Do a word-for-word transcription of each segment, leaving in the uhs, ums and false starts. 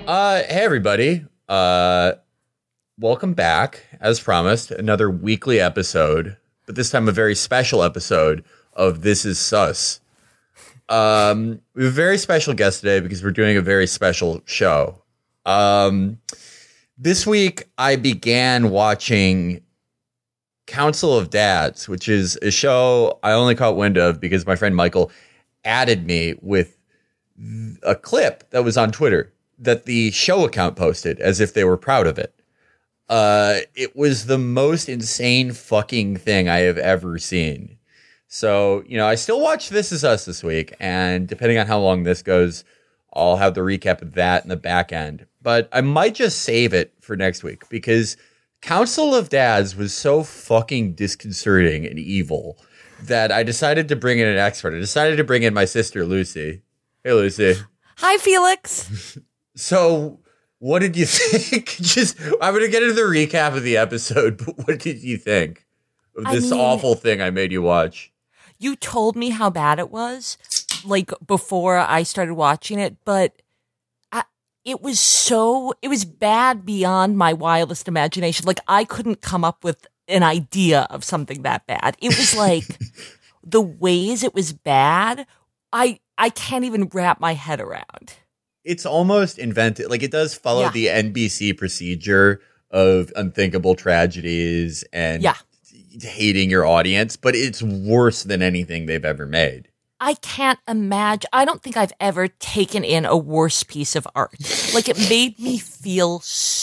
Uh, hey, everybody. Uh, welcome back, as promised, another weekly episode, but this time a very special episode of This Is Sus. Um, we have a very special guest today because we're doing a very special show. Um, this week, I began watching Council of Dads, which is a show I only caught wind of because my friend Michael added me with a clip that was on Twitter that the show account posted as if they were proud of it. Uh, it was the most insane fucking thing I have ever seen. So, you know, I still watch This Is Us this week, and depending on how long this goes, I'll have the recap of that in the back end. But I might just save it for next week because Council of Dads was so fucking disconcerting and evil that I decided to bring in an expert. I decided to bring in my sister, Lucy. Hey, Lucy. Hi, Felix. So, what did you think? Just, I'm going to get into the recap of the episode, but what did you think of this I mean, awful thing I made you watch? You told me how bad it was, like, before I started watching it, but I, it was so, it was bad beyond my wildest imagination. Like, I couldn't come up with an idea of something that bad. It was like, the ways it was bad, I I can't even wrap my head around. It's almost invented. Like, it does follow yeah. the N B C procedure of unthinkable tragedies and yeah. hating your audience, but it's worse than anything they've ever made. I can't imagine. I don't think I've ever taken in a worse piece of art. Like, it made me feel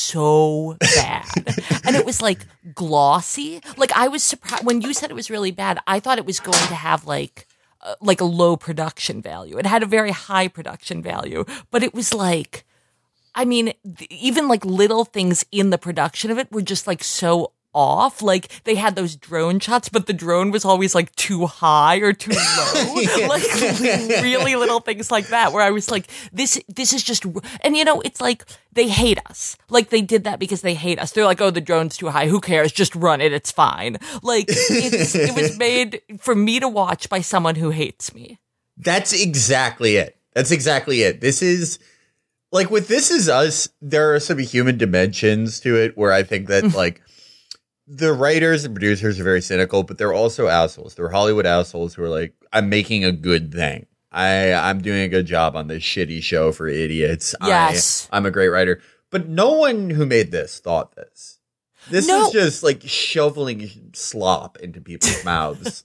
so bad. And it was, like, glossy. Like, I was surprised. When you said it was really bad, I thought it was going to have, like, uh, like a low production value. It had a very high production value. But it was, like, I mean, th- even, like, little things in the production of it were just, like, so off. Like, they had those drone shots, but the drone was always like too high or too low. Like, really little things like that where I was like, this this is just, and you know, it's like they hate us. Like, they did that because they hate us. They're like, oh, the drone's too high, who cares, just run it, it's fine. Like, it's, it was made for me to watch by someone who hates me. That's exactly it. That's exactly it. This is like, with This Is Us, there are some human dimensions to it where I think that like the writers and producers are very cynical, but they're also assholes. They're Hollywood assholes who are like, I'm making a good thing. I, I'm doing a good job on this shitty show for idiots. Yes. I, I'm a great writer. But no one who made this thought this. This no. is just like shoveling slop into people's mouths.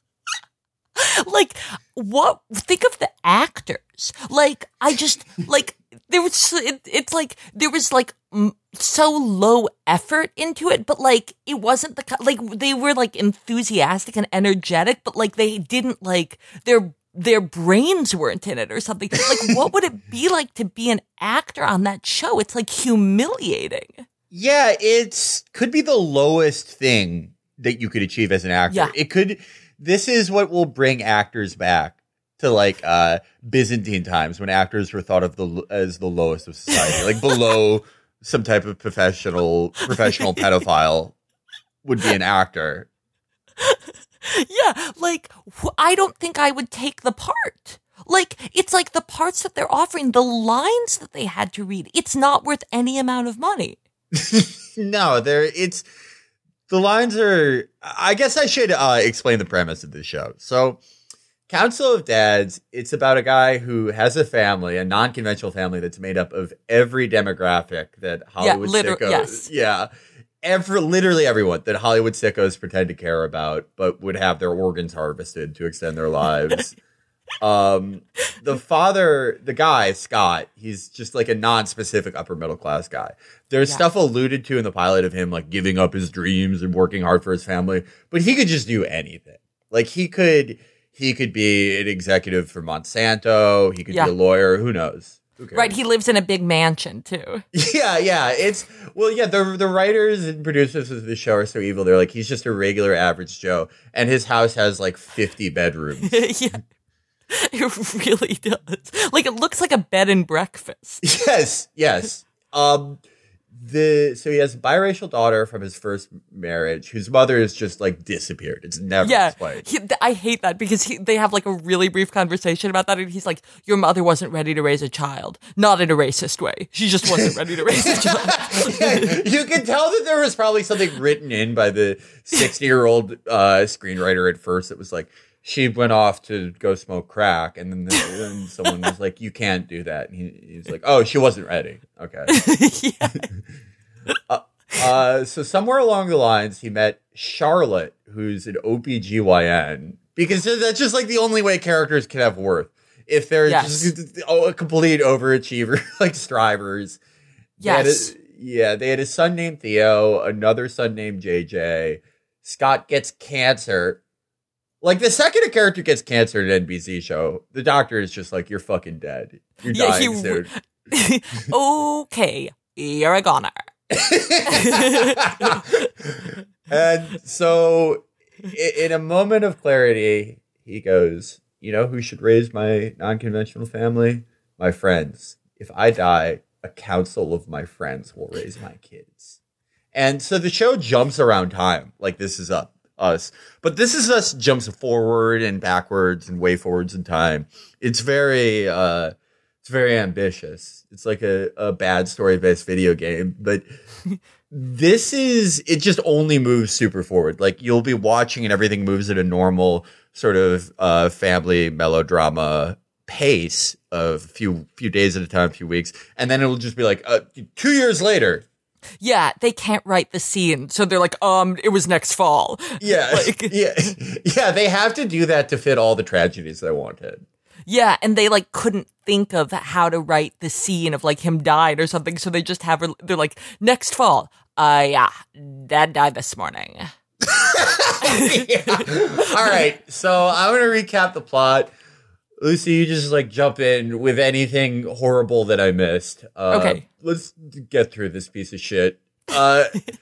Like, what? Think of the actors. Like, I just, like, there was, it, it's like, there was like, m- so low effort into it, but like, it wasn't the, like, they were like enthusiastic and energetic, but like, they didn't like, their, their brains weren't in it or something. Like, what would it be like to be an actor on that show? It's like humiliating. Yeah, it's, could be the lowest thing that you could achieve as an actor. Yeah. It could, this is what will bring actors back to like uh, Byzantine times when actors were thought of the as the lowest of society, like below some type of professional professional pedophile would be an actor. Yeah, like, I don't think I would take the part. Like, it's like the parts that they're offering, the lines that they had to read, it's not worth any amount of money. No, there it's the lines are. I guess I should uh, explain the premise of this show. So, Council of Dads, it's about a guy who has a family, a non-conventional family that's made up of every demographic that Hollywood yeah, liter- sickos, yes. yeah, every, literally everyone that Hollywood sickos pretend to care about, but would have their organs harvested to extend their lives. um, the father, the guy, Scott, he's just like a non-specific upper middle class guy. There's yeah. stuff alluded to in the pilot of him like giving up his dreams and working hard for his family, but he could just do anything. Like he could... He could be an executive for Monsanto. He could yeah. be a lawyer. Who knows? Who cares? Right. He lives in a big mansion, too. Yeah, yeah. It's, well, yeah, the the writers and producers of the show are so evil. They're like, he's just a regular average Joe. And his house has like fifty bedrooms. Yeah. It really does. Like, it looks like a bed and breakfast. Yes, yes. Um, the so he has a biracial daughter from his first marriage whose mother is just like disappeared. It's never Yeah, explained. he, th- I hate that because he, they have like a really brief conversation about that, and he's like, "Your mother wasn't ready to raise a child, not in a racist way. She just wasn't ready to raise a child." Yeah, you can tell that there was probably something written in by the sixty-year-old uh, screenwriter at first that was like, she went off to go smoke crack, and then, the, then someone was like, "You can't do that." And he, he was like, "Oh, she wasn't ready." Okay. Yeah. uh, uh, so somewhere along the lines, he met Charlotte, who's an O B G Y N, because that's just like the only way characters can have worth. If they're Yes. just oh, a complete overachiever, like strivers. They had Yes. a- yeah, they had a son named Theo, another son named J J. Scott gets cancer. Like, the second a character gets cancer in an N B C show, the doctor is just like, "You're fucking dead. You're Yeah, dying he- soon." Okay, you're a goner. And so, i- in a moment of clarity, he goes, "You know who should raise my non-conventional family? My friends. If I die, a council of my friends will raise my kids." And so the show jumps around time. Like, This Is Up, Us. But This Is Us jumps forward and backwards and way forwards in time. It's very, uh, it's very ambitious. It's like a, a bad story-based video game. But this is, it just only moves super forward. Like, you'll be watching and everything moves at a normal sort of uh, family melodrama pace of a few, few days at a time, a few weeks. And then it'll just be like, uh, two years later. Yeah, they can't write the scene, so they're like, um, it was next fall. Yeah. Like- yeah. Yeah. They have to do that to fit all the tragedies they wanted. Yeah, and they like couldn't think of how to write the scene of like him died or something, so they just have her, they're like, next fall. Uh, yeah, Dad died this morning. Yeah. All right. So I'm going to recap the plot. Lucy, you just like jump in with anything horrible that I missed. Uh, Okay. Let's get through this piece of shit. Uh,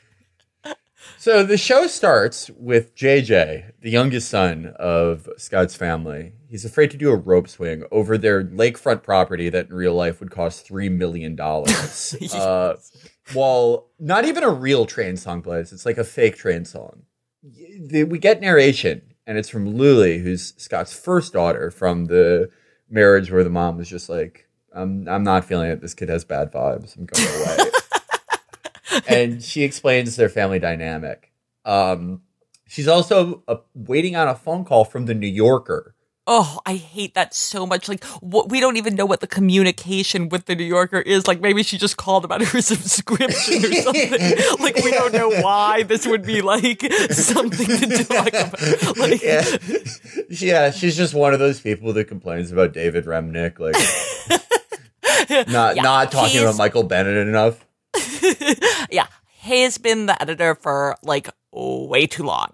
so the show starts with J J, the youngest son of Scott's family. He's afraid to do a rope swing over their lakefront property that in real life would cost three million dollars. uh, while not even a real train song plays, it's like a fake train song. We get narration, and it's from Luli, who's Scott's first daughter from the marriage where the mom was just like, I'm, I'm not feeling it. This kid has bad vibes. I'm going away. And she explains their family dynamic. Um, she's also uh, waiting on a phone call from the New Yorker. Oh, I hate that so much. Like, what, we don't even know what the communication with the New Yorker is. Like, maybe she just called about her subscription or something. Like, we don't know why this would be, like, something to talk about. Like, Yeah. Yeah, she's just one of those people that complains about David Remnick, like not Yeah, not talking he's- about Michael Bennett enough. yeah, he's been the editor for, like, way too long.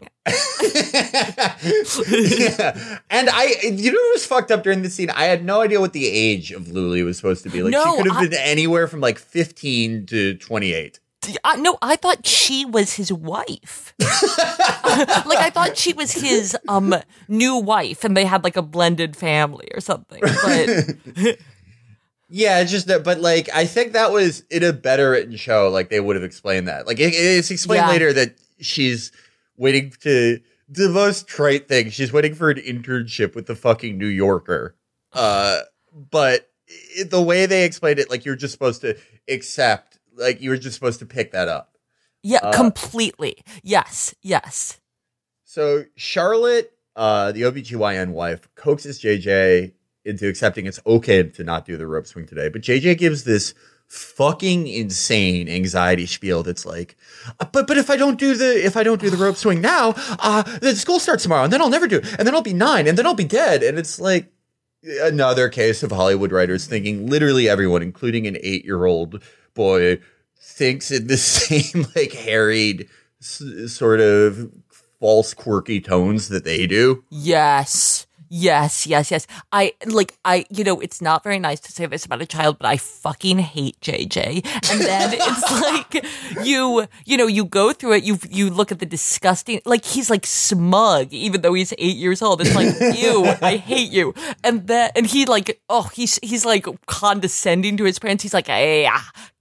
Yeah. And I, you know what was fucked up during the scene? I had no idea what the age of Luli was supposed to be. Like, No, she could have I- been anywhere from like fifteen to twenty-eight. I, no, I thought she was his wife. Like, I thought she was his um new wife, and they had like a blended family or something. But Yeah, it's just that, but like, I think that was in a better written show. Like, they would have explained that. Like, it, it's explained Yeah. later that she's waiting to the most trite thing. She's waiting for an internship with the fucking New Yorker. Uh, but it, the way they explained it, like, you're just supposed to accept, like, you were just supposed to pick that up. yeah, Uh, completely. Yes, yes. So Charlotte, uh, the O B G Y N wife, coaxes J J into accepting it's okay to not do the rope swing today. But J J gives this fucking insane anxiety spiel that's like, "Uh, but but if I don't do the if I don't do the rope swing now, uh, the school starts tomorrow, and then I'll never do it, and then I'll be nine, and then I'll be dead." And it's like another case of Hollywood writers thinking literally everyone, including an eight-year-old boy, thinks in the same like harried s- sort of false quirky tones that they do. Yes. Yes, yes, yes. I like I you know, it's not very nice to say this about a child, but I fucking hate J J. And then it's like you you know, you go through it, you you look at the disgusting, like he's like smug even though he's eight years old. It's like, ew, I hate you. And then and he like oh, he's he's like condescending to his parents. He's like, "Hey, ah,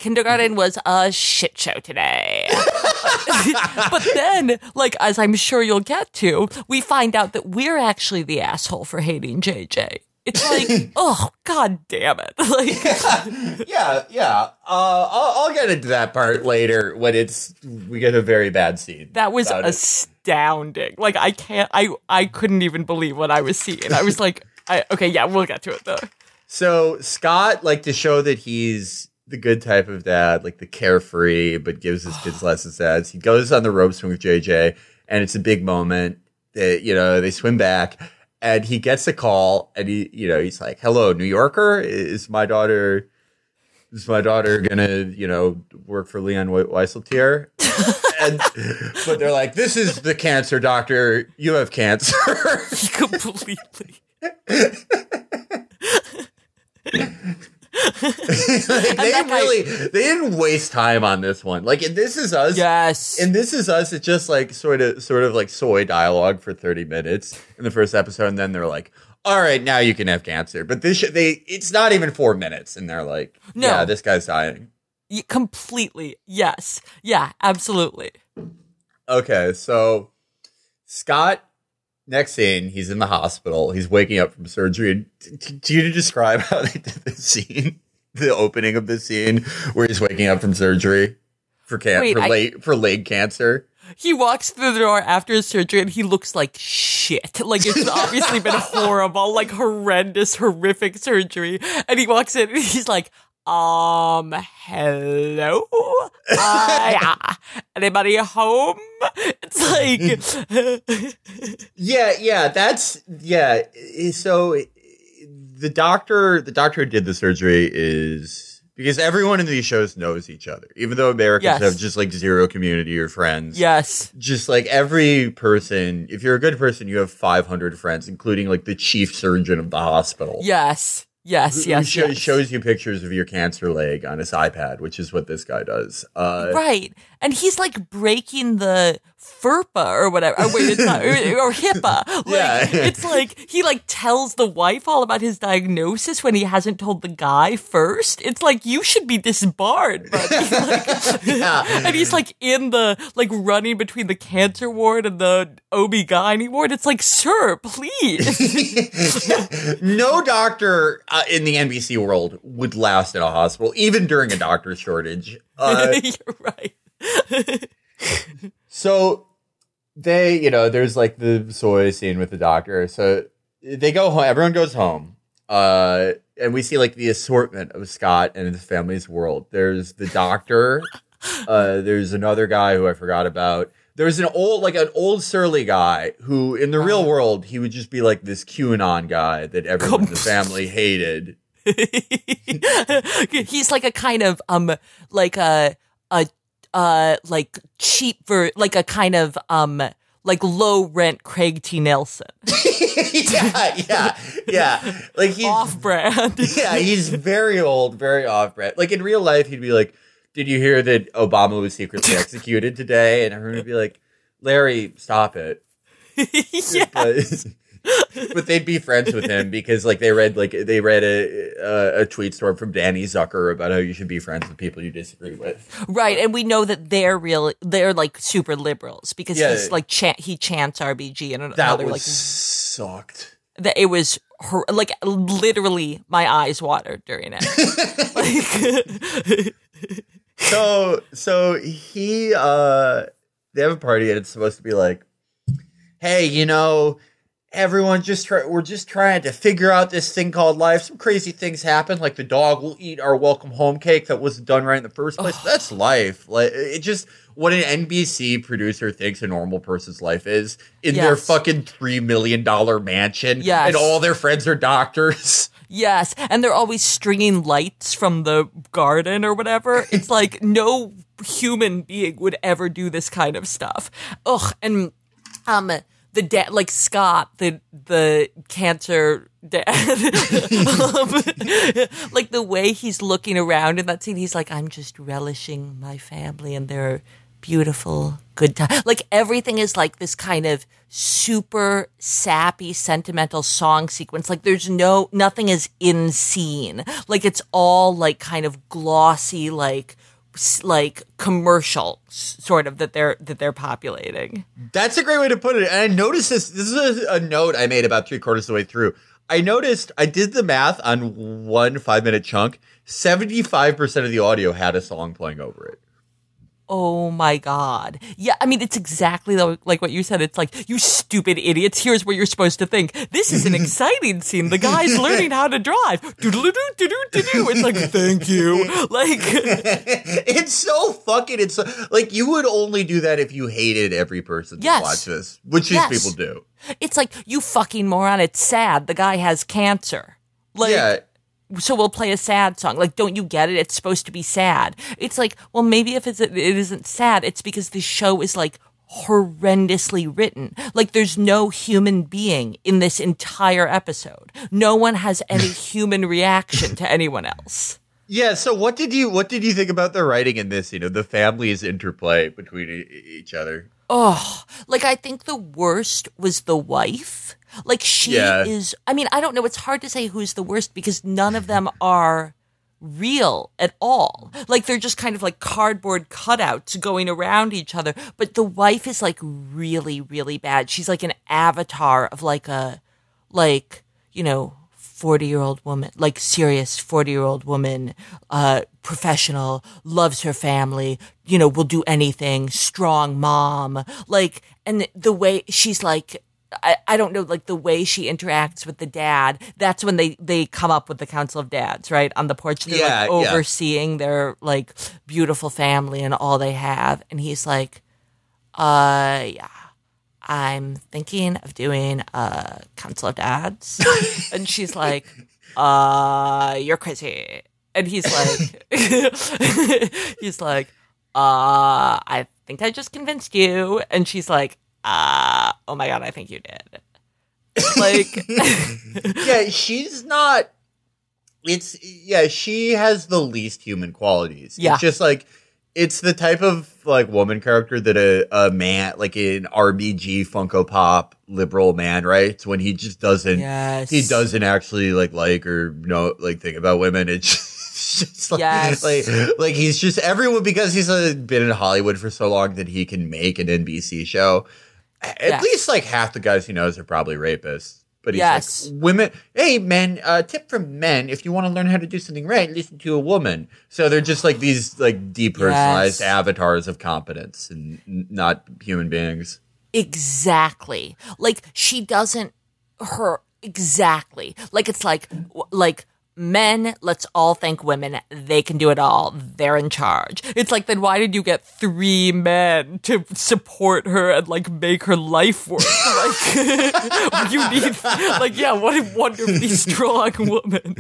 kindergarten was a shit show today. But then, like, as I'm sure you'll get to, we find out that we're actually the asshole for hating J J. It's like, oh, god damn it. Like, yeah, yeah. Uh, I'll, I'll get into that part later when it's we get a very bad scene. That was astounding. It. Like, I can't, I, I couldn't even believe what I was seeing. I was like, I, okay, yeah, we'll get to it though. So Scott, like, to show that he's the good type of dad, like the carefree, but gives his kids lessons dads, he goes on the rope swing with J J, and it's a big moment. That, you know, they swim back. And he gets a call, and he, you know, he's like, "Hello, New Yorker. Is my daughter, is my daughter gonna, you know, work for Leon Wieseltier?" And but they're like, "This is the cancer doctor. You have cancer." Completely. Like, they didn't really, they didn't waste time on this one. Like, in This Is Us, yes, and This Is Us, it's just like sort of, sort of like soy dialogue for thirty minutes in the first episode, and then they're like, "All right, now you can have cancer." But this, sh- they, it's not even four minutes, and they're like, no. "Yeah, this guy's dying." Y- completely, yes, yeah, absolutely. Okay, so Scott. Next scene, he's in the hospital. He's waking up from surgery. Do you describe how they did this scene? The opening of this scene where he's waking up from surgery for can- Wait, for, I- leg- for leg cancer. He walks through the door after his surgery and he looks like shit. Like, it's obviously been horrible, like horrendous, horrific surgery. And he walks in and he's like, Um, hello? Uh, yeah. Anybody home? It's like... yeah, yeah, that's... Yeah, so the doctor, the doctor who did the surgery is... Because everyone in these shows knows each other. Even though Americans yes. have just, like, zero community or friends. Yes. Just, like, every person... If you're a good person, you have five hundred friends, including, like, the chief surgeon of the hospital. Yes. Yes, yes, Who yes. shows you pictures of your cancer leg on his iPad, which is what this guy does. Uh, right. And he's like breaking the FERPA or whatever. Oh, wait, it's not, or, or HIPAA. Like, yeah. It's like he like tells the wife all about his diagnosis when he hasn't told the guy first. It's like, you should be disbarred, buddy. Like, yeah. And he's like in the, like running between the cancer ward and the O B G Y N ward. It's like, sir, please. No doctor uh, in the N B C world would last in a hospital, even during a doctor shortage. Uh, You're right. So they, you know, there's like the soy scene with the doctor. So they go home. Everyone goes home. Uh, and we see like the assortment of Scott and his family's world. There's the doctor. Uh, there's another guy who I forgot about. There's an old, like an old surly guy who in the real world, he would just be like this QAnon guy that everyone in the family hated. He's like a kind of, um, like a, a, uh, like cheap ver, like a kind of, um, like low rent Craig T. Nelson. yeah, yeah, yeah. Like he's off brand. Yeah, he's very old, very off brand. Like in real life, he'd be like, "Did you hear that Obama was secretly executed today?" And everyone would be like, "Larry, stop it." Yeah. But, but they'd be friends with him because like they read like they read a, a a tweet storm from Danny Zucker about how you should be friends with people you disagree with. Right, and we know that they're real. They're like super liberals because yeah. he's like cha- he chants R B G and that another was like sucked. That it was her, like literally my eyes watered during it. Like, so so he uh they have a party and it's supposed to be like, hey, you know, everyone just try, we're just trying to figure out this thing called life. Some crazy things happen, like the dog will eat our welcome home cake that wasn't done right in the first place. Oh. That's life. Like it just what an N B C producer thinks a normal person's life is in yes. their fucking three million dollar mansion, yes. and all their friends are doctors. Yes, and they're always stringing lights from the garden or whatever. It's like no human being would ever do this kind of stuff. Ugh, and um. The dad, like Scott, the the cancer dad, um, like the way he's looking around in that scene, he's like, "I'm just relishing my family and their beautiful, good time. Like everything is like this kind of super sappy, sentimental song sequence. Like there's no, nothing is in scene. Like it's all like kind of glossy, like, like commercial sort of that they're, that they're populating. That's a great way to put it. And I noticed this, this is a, a note I made about three quarters of the way through. I noticed, I did the math on one five minute chunk. seventy-five percent of the audio had a song playing over it. Oh my God. Yeah, I mean, it's exactly like what you said. It's like, you stupid idiots, here's what you're supposed to think. This is an exciting scene. The guy's learning how to drive. Doodle-doo-doo-doo-doo-doo. It's like, thank you. Like, it's so fucking, it's so, like, you would only do that if you hated every person to yes. watch this, which these yes. people do. It's like, you fucking moron, it's sad. The guy has cancer. Like, yeah. So we'll play a sad song. Like, don't you get it? It's supposed to be sad. It's like, well, maybe if it's, it isn't sad, it's because the show is like horrendously written. Like, there's no human being in this entire episode. No one has any human reaction to anyone else. Yeah. So what did you what did you think about the writing in this? You know, the family's interplay between e- each other. Oh, like I think the worst was the wife. Like she yeah. is, I mean, I don't know. It's hard to say who's the worst because none of them are real at all. Like they're just kind of like cardboard cutouts going around each other. But the wife is like really, really bad. She's like an avatar of like a, like, you know, forty year old woman, like serious forty year old woman, uh, professional, loves her family, you know, will do anything, strong mom. Like, and the way she's like, I, I don't know, like the way she interacts with the dad, that's when they, they come up with the Council of Dads, right? On the porch, they're yeah, like overseeing yeah. their like beautiful family and all they have. And he's like, uh, yeah, I'm thinking of doing a Council of Dads. And she's like, uh, you're crazy. And he's like, he's like, uh, I think I just convinced you. And she's like, uh, oh my God, I think you did. Like, yeah, she's not, it's, yeah, she has the least human qualities. Yeah. It's just like, it's the type of like woman character that a, a man, like an R B G Funko Pop liberal man writes when he just doesn't, yes. he doesn't actually like like or know, like think about women. It's just like, yes. like, like he's just everyone because he's uh, been in Hollywood for so long that he can make an N B C show. At yes. least like half the guys he knows are probably rapists. But he's yes. like, women, hey, men, uh, tip from men, if you want to learn how to do something right, listen to a woman. So they're just like these like depersonalized yes. avatars of competence and n- not human beings. Exactly. Like she doesn't, her, exactly. Like it's like, like, men, let's all thank women. They can do it all. They're in charge. It's like, then why did you get three men to support her and like make her life work? Like, you need, like, yeah, what a wonderfully strong woman.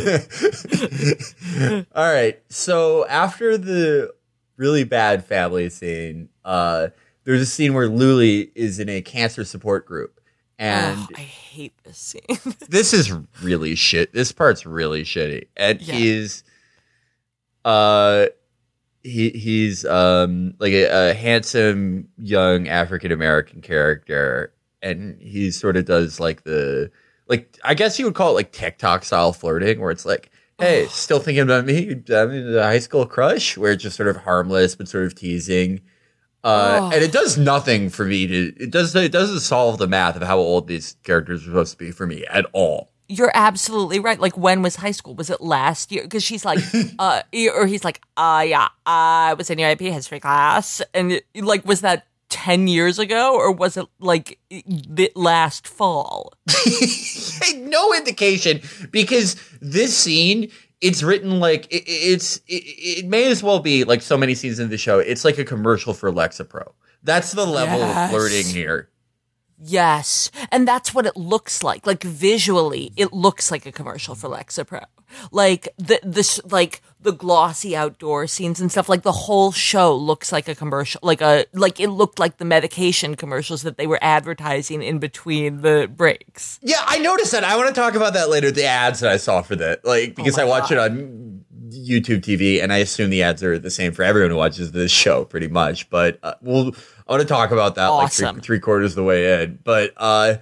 All right. So after the really bad family scene, uh, there's a scene where Luli is in a cancer support group. And oh, I hate this scene. This is really shit. This part's really shitty. And yeah. he's, uh, he he's um like a, a handsome young African American character, and he sort of does like the like I guess you would call it like TikTok style flirting, where it's like, hey, still thinking about me? I mean, the high school crush, where it's just sort of harmless but sort of teasing. Uh, oh. And it does nothing for me to, it does, it doesn't solve the math of how old these characters are supposed to be for me at all. You're absolutely right. Like, when was high school? Was it last year? Because she's like, uh, or he's like, uh, yeah, I was in your A P history class. And it, like, was that ten years ago or was it like the last fall? No indication, because this scene, it's written like it, it's it, it may as well be like so many scenes in the show. It's like a commercial for Lexapro. That's the level yes. of flirting here. Yes. And that's what it looks like. Like visually, it looks like a commercial for Lexapro. Like the this like the glossy outdoor scenes and stuff, like the whole show looks like a commercial, like a like it looked like the medication commercials that they were advertising in between the breaks. Yeah, I noticed that. I want to talk about that later, the ads that I saw for that. Like because oh I watch God. it on YouTube T V, and I assume the ads are the same for everyone who watches this show, pretty much. But uh, we'll I want to talk about that Awesome. like three, three quarters of the way in. But uh,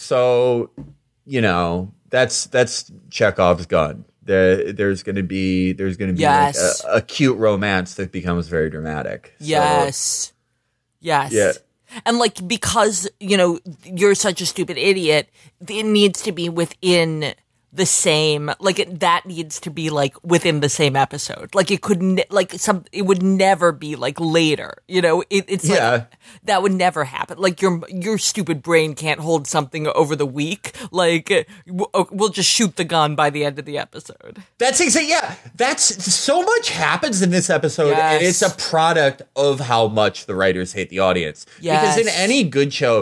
so you know, that's that's Chekhov's gun. There, there's going to be there's going to be yes. like a, a cute romance that becomes very dramatic. Yes, so, yes. Yeah. And like, because, you know, you're such a stupid idiot, it needs to be within the same, like it, that needs to be like within the same episode. Like it could, ne- like some, it would never be like later, you know, it, it's Yeah. like, that would never happen. Like your, your stupid brain can't hold something over the week. Like we'll, we'll just shoot the gun by the end of the episode. That's exactly, yeah. That's so much happens in this episode, Yes. and it's a product of how much the writers hate the audience. Yes. Because in any good show,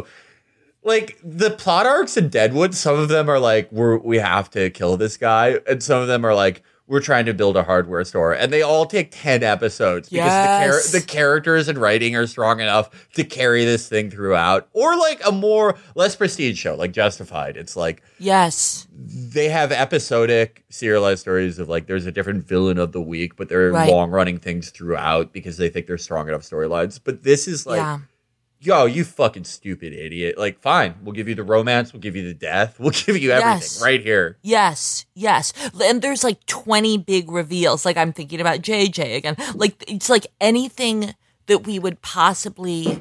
like the plot arcs in Deadwood, some of them are like, we're, we have to kill this guy, and some of them are like, we're trying to build a hardware store, and they all take ten episodes because Yes. the, char- the characters and writing are strong enough to carry this thing throughout. Or like a more less prestige show like Justified. It's like, Yes. they have episodic serialized stories of like there's a different villain of the week, but they're Right. long running things throughout because they think they're strong enough storylines. But this is like, Yeah. yo, you fucking stupid idiot. Like, fine, we'll give you the romance, we'll give you the death, we'll give you everything Yes. right here. Yes, yes. And there's like twenty big reveals. Like I'm thinking about J J again. Like it's like anything that we would possibly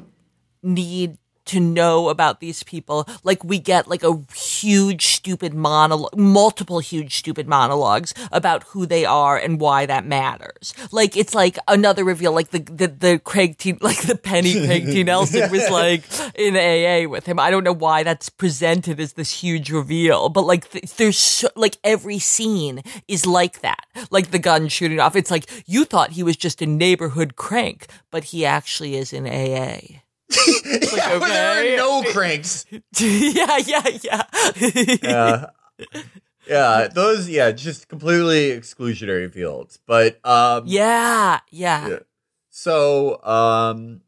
need to know about these people. Like we get like a huge stupid monologue, multiple huge stupid monologues about who they are and why that matters. Like it's like another reveal, like the the, the Craig T, like the Penny Craig T. Nelson was like in A A with him. I don't know why that's presented as this huge reveal, but like th- there's so, like every scene is like that. Like the gun shooting off. It's like you thought he was just a neighborhood crank, but he actually is in A A. Yeah, but there okay. are no cranks. yeah, yeah, yeah. Yeah. Yeah, those, yeah, just completely exclusionary fields. But, um, yeah, yeah. Yeah. So, um,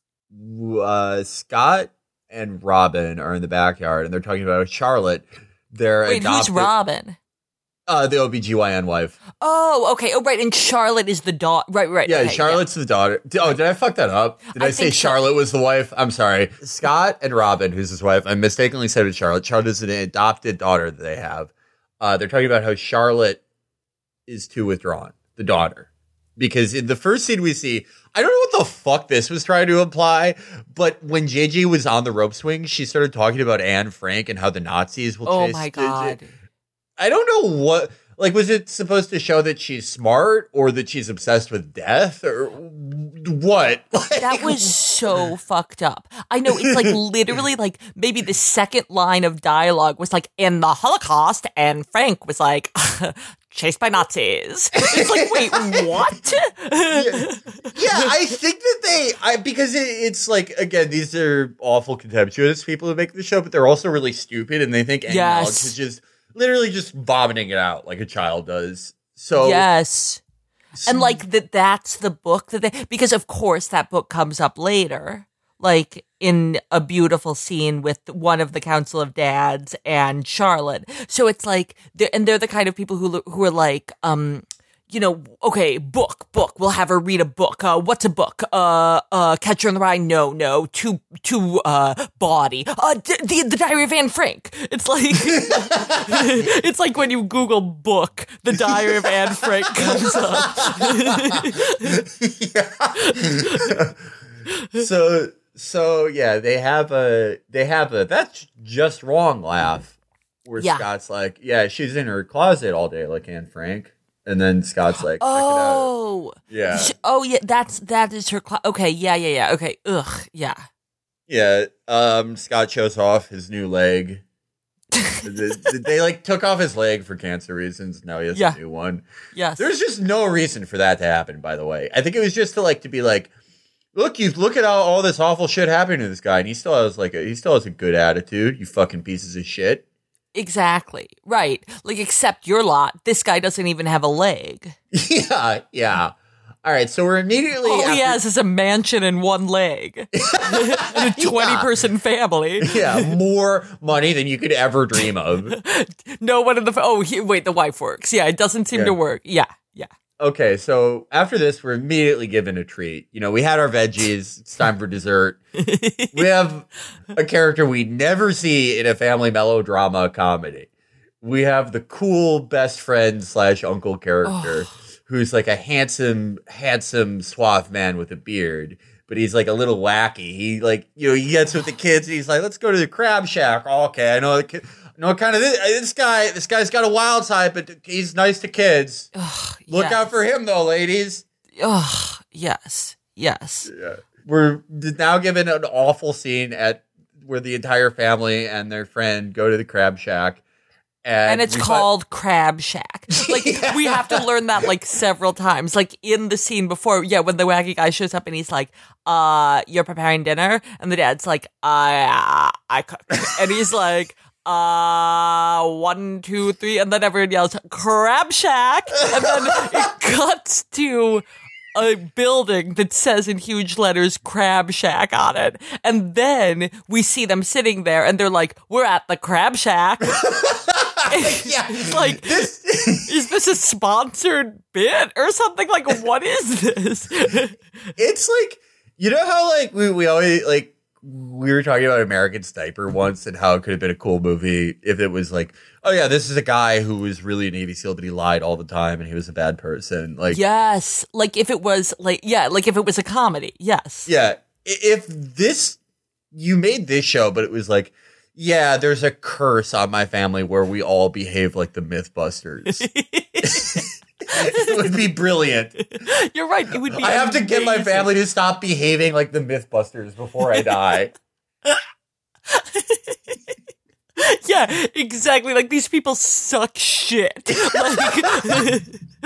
w- uh, Scott and Robin are in the backyard, and they're talking about Charlotte. They're Wait, adopted, who's Robin? Uh, the O B G Y N wife. Oh, okay. Oh, right. And Charlotte is the daughter. Right, right. Yeah, okay, Charlotte's the daughter. D- Oh, did I fuck that up? Did I, I say think so. Charlotte was the wife? I'm sorry. Scott and Robin, who's his wife, I mistakenly said it was Charlotte. Charlotte is an adopted daughter that they have. Uh, they're talking about how Charlotte is too withdrawn, the daughter. Because in the first scene we see, I don't know what the fuck this was trying to imply, but when J J was on the rope swing, she started talking about Anne Frank and how the Nazis will Oh, chase my J J. God. I don't know what, like, was it supposed to show that she's smart or that she's obsessed with death or what? Like, That was so fucked up. I know it's like literally like maybe the second line of dialogue was like in the Holocaust, and Frank was like chased by Nazis. It's like, wait, what? yeah, yeah, I think that they, I because it, it's like, again, these are awful, contemptuous people who make the show, but they're also really stupid, and they think any Yes. knowledge is just literally just vomiting it out like a child does. So Yes. And like that that's the book that they, because of course that book comes up later, like in a beautiful scene with one of the Council of Dads and Charlotte. So it's like they're, and they're the kind of people who who are like, um, you know, okay, book, book. We'll have her read a book. Uh, what's a book? Uh, uh, Catcher in the Rye? No, no. Too, too, uh, body. Uh, d- the the Diary of Anne Frank. It's like, it's like when you Google book, the Diary of Anne Frank comes up. yeah. so so yeah, they have a they have a that's just wrong laugh where Yeah. Scott's like, yeah, she's in her closet all day like Anne Frank. And then Scott's like, check Oh, it out. Yeah. Sh- oh yeah, that's that is her. Cl- okay, yeah, yeah, yeah. Okay, ugh, yeah. Yeah. Um, Scott shows off his new leg. they, they like took off his leg for cancer reasons. Now he has Yeah. a new one. Yes. There's just no reason for that to happen, by the way. I think it was just to like to be like, look, you look at how all this awful shit happened to this guy, and he still has like a he still has a good attitude, you fucking pieces of shit. Exactly. Right. Like, except your lot. This guy doesn't even have a leg. Yeah, yeah. All right, so we're immediately All he after- has is a mansion and one leg. And a twenty-person family. Yeah, more money than you could ever dream of. No one in the... Oh, he, wait, the wife works. Yeah, it doesn't seem Yeah. to work. Yeah, yeah. okay, so after this, we're immediately given a treat. You know, we had our veggies. It's time for dessert. We have a character we never see in a family melodrama comedy. We have the cool best friend slash uncle character oh. who's like a handsome, handsome, suave man with a beard. But he's like a little wacky. He like, you know, he gets with the kids and he's like, let's go to the crab shack. Oh, okay, I know the kid. No, kind of this, this guy. This guy's got a wild side, but he's nice to kids. Ugh, Look yes. out for him, though, ladies. Ugh, yes, yes. Yeah. We're now given an awful scene at where the entire family and their friend go to the crab shack, and, and it's called find- Crab Shack. Like yeah. we have to learn that like several times. Like in the scene before, yeah, when the wacky guy shows up and he's like, "Uh, you're preparing dinner," and the dad's like, "I, uh, I cook," and he's like. Uh, one, two, three, and then everyone yells, Crab Shack, and then it cuts to a building that says in huge letters, Crab Shack on it, and then we see them sitting there, and they're like, we're at the Crab Shack. Yeah. It's like, this- is this a sponsored bit or something? Like, what is this? It's like, you know how, like, we, we always, like, we were talking about American Sniper once and how it could have been a cool movie if it was like, oh yeah, this is a guy who was really a Navy SEAL, but he lied all the time and he was a bad person. Like, yes, like if it was like, yeah, like if it was a comedy, yes, yeah. If this, you made this show, but it was like, yeah, there's a curse on my family where we all behave like the Mythbusters. It would be brilliant. You're right. It would be. I have amazing. to get my family to stop behaving like the Mythbusters before I die. Yeah, exactly. Like these people suck shit. Like,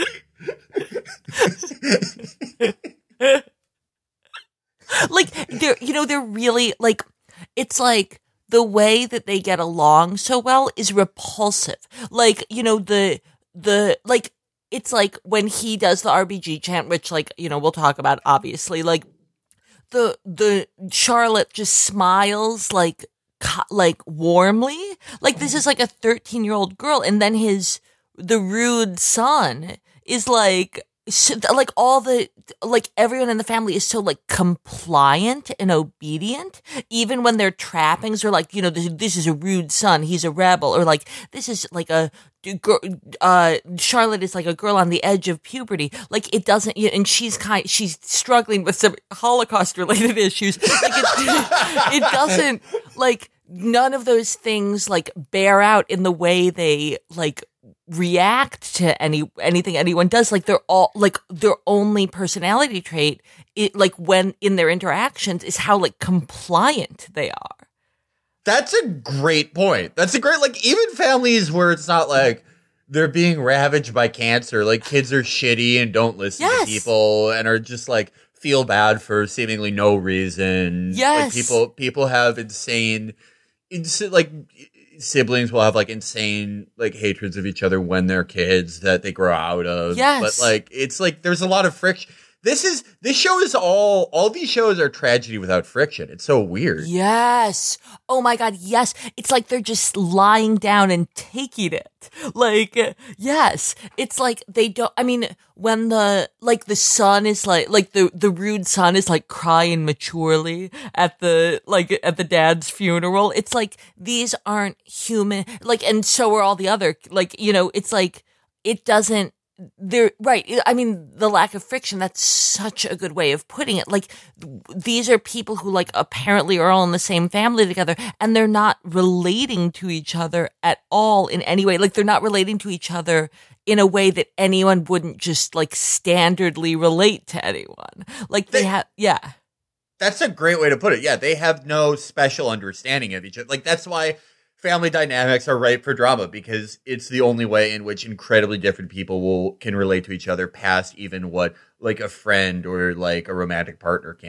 like they're, you know, they're really like. It's like the way that they get along so well is repulsive. Like, you know, the the like. It's like when he does the R B G chant, which, like, you know, we'll talk about, obviously, like, the, the Charlotte just smiles, like, like, warmly. Like, this is like a thirteen-year-old girl, and then his, the rude son is like, so, like, all the, like, everyone in the family is so, like, compliant and obedient, even when their trappings are like, you know, this, this is a rude son, he's a rebel, or, like, this is, like, a, uh, Charlotte is, like, a girl on the edge of puberty. Like, it doesn't, and she's kind, she's struggling with some Holocaust-related issues. Like, it, it doesn't, like, none of those things, like, bear out in the way they, like, react to any anything anyone does. Like, they're all like their only personality trait, it like when in their interactions, is how like compliant they are. That's a great point. That's a great, like, even families where it's not like they're being ravaged by cancer, like kids are shitty and don't listen yes. to people and are just like feel bad for seemingly no reason. Yes. Like, people people have insane, ins- like siblings will have like insane like hatreds of each other when they're kids that they grow out of. Yes. But like, it's like there's a lot of friction. This is this show is all all these shows are tragedy without friction. It's so weird. Yes. Oh my God. Yes. It's like they're just lying down and taking it. Like, yes. It's like they don't, I mean, when the, like the son is like, like the, the rude son is like crying maturely at the, like at the dad's funeral. It's like, these aren't human, like, and so are all the other, like, you know, it's like, it doesn't, they're right. I mean, the lack of friction, that's such a good way of putting it. Like, these are people who like apparently are all in the same family together and they're not relating to each other at all in any way. Like, they're not relating to each other in a way that anyone wouldn't just like standardly relate to anyone. Like they, they have, yeah. That's a great way to put it. Yeah. They have no special understanding of each other. Like, that's why family dynamics are ripe for drama, because it's the only way in which incredibly different people will can relate to each other past even what like a friend or like a romantic partner can.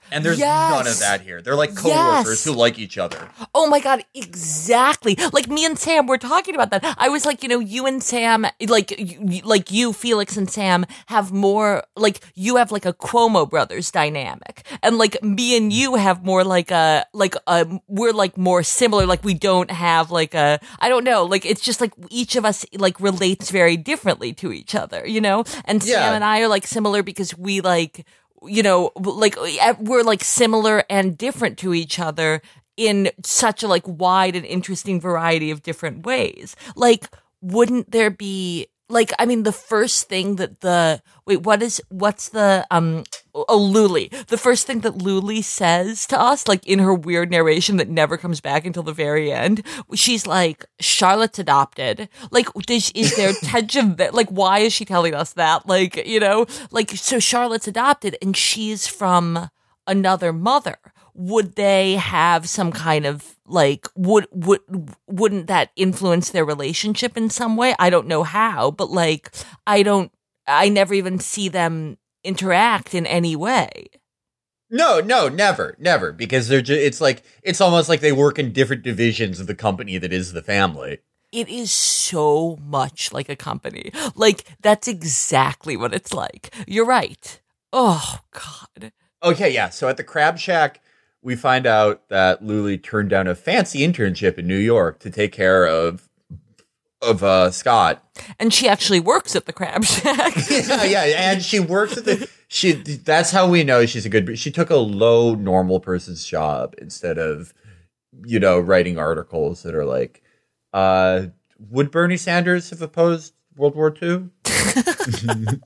And there's Yes. none of that here. They're like coworkers Yes. who like each other. Oh my God, exactly. Like me and Sam were talking about that. I was like, you know, you and Sam, like, you, like you, Felix and Sam have more, like you have like a Cuomo brothers dynamic. And like me and you have more like a, like a, we're like more similar. Like we don't have like a, I don't know, like it's just like each of us like relates very differently to each other, you know? And Sam Yeah. and I are like similar because we like, you know, like we're like similar and different to each other in such a like wide and interesting variety of different ways. Like, wouldn't there be like, I mean, the first thing that the, wait, what is, what's the, um, oh, Luli. The first thing that Luli says to us, like in her weird narration that never comes back until the very end, she's like, Charlotte's adopted. Like, does, is there tension that, like, why is she telling us that? Like, you know, like, so Charlotte's adopted and she's from another mother. Would they have some kind of like would would wouldn't that influence their relationship in some way? I don't know how, but like I don't I never even see them interact in any way. No, no, never, never, because they're just, it's like, it's almost like they work in different divisions of the company that is the family. It is so much like a company. Like, that's exactly what it's like. You're right. Oh, God. Okay, yeah, so at the Crab Shack, we find out that Luli turned down a fancy internship in New York to take care of of uh, Scott. And she actually works at the Crab Shack. yeah, yeah, and she works at the she that's how we know she's a good she took a low normal person's job instead of, you know, writing articles that are like, uh, would Bernie Sanders have opposed World War Two? and,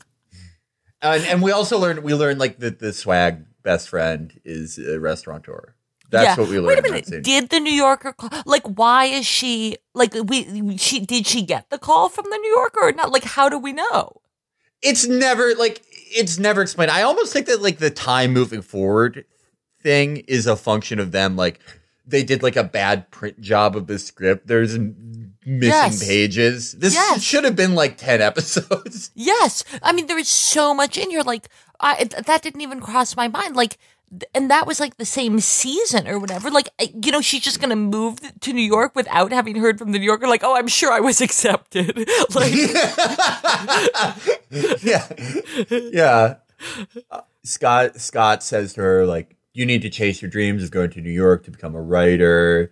and we also learned we learned like that the swag best friend is a restaurateur. That's yeah. what we learned. Wait a minute. Did the New Yorker call? Like, why is she like we? She did she get the call from the New Yorker or not? Like, how do we know? It's never like it's never explained. I almost think that like the time moving forward thing is a function of them. Like they did like a bad print job of the script. There's missing Yes. pages. This Yes. should have been like ten episodes. Yes, I mean there is so much in here. Like, I that didn't even cross my mind. Like. And that was like the same season or whatever. Like, you know, she's just going to move to New York without having heard from the New Yorker. Like, oh, I'm sure I was accepted. Like, yeah, yeah. Uh, Scott Scott says to her like, "You need to chase your dreams of going to New York to become a writer."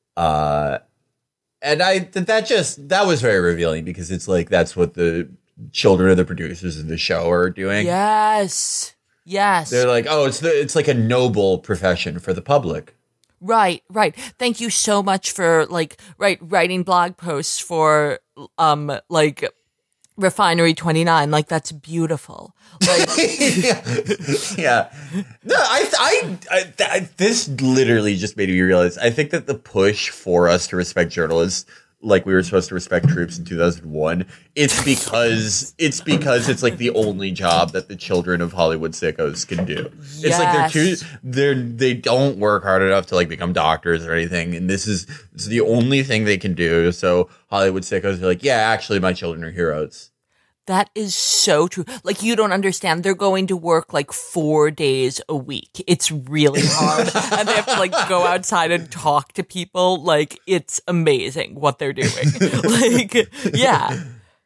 Uh, and I that just that was very revealing because it's like that's what the children of the producers of the show are doing. yes. Yes. They're like, oh, it's the, it's like a noble profession for the public. Right, right. Thank you so much for like right writing blog posts for um like Refinery twenty-nine. Like that's beautiful. Like yeah. yeah. No, I, I, I, th- this literally just made me realize. I think that the push for us to respect journalists, like we were supposed to respect troops in two thousand one, it's because it's because it's like the only job that the children of Hollywood sickos can do. It's Yes. like they're too they're they don't work hard enough to like become doctors or anything, and this is this is the only thing they can do. So Hollywood sickos are like, yeah, actually, my children are heroes. that is so true. Like you don't understand. They're going to work like four days a week. It's really hard. And they have to like go outside and talk to people. Like it's amazing what they're doing. Like, yeah.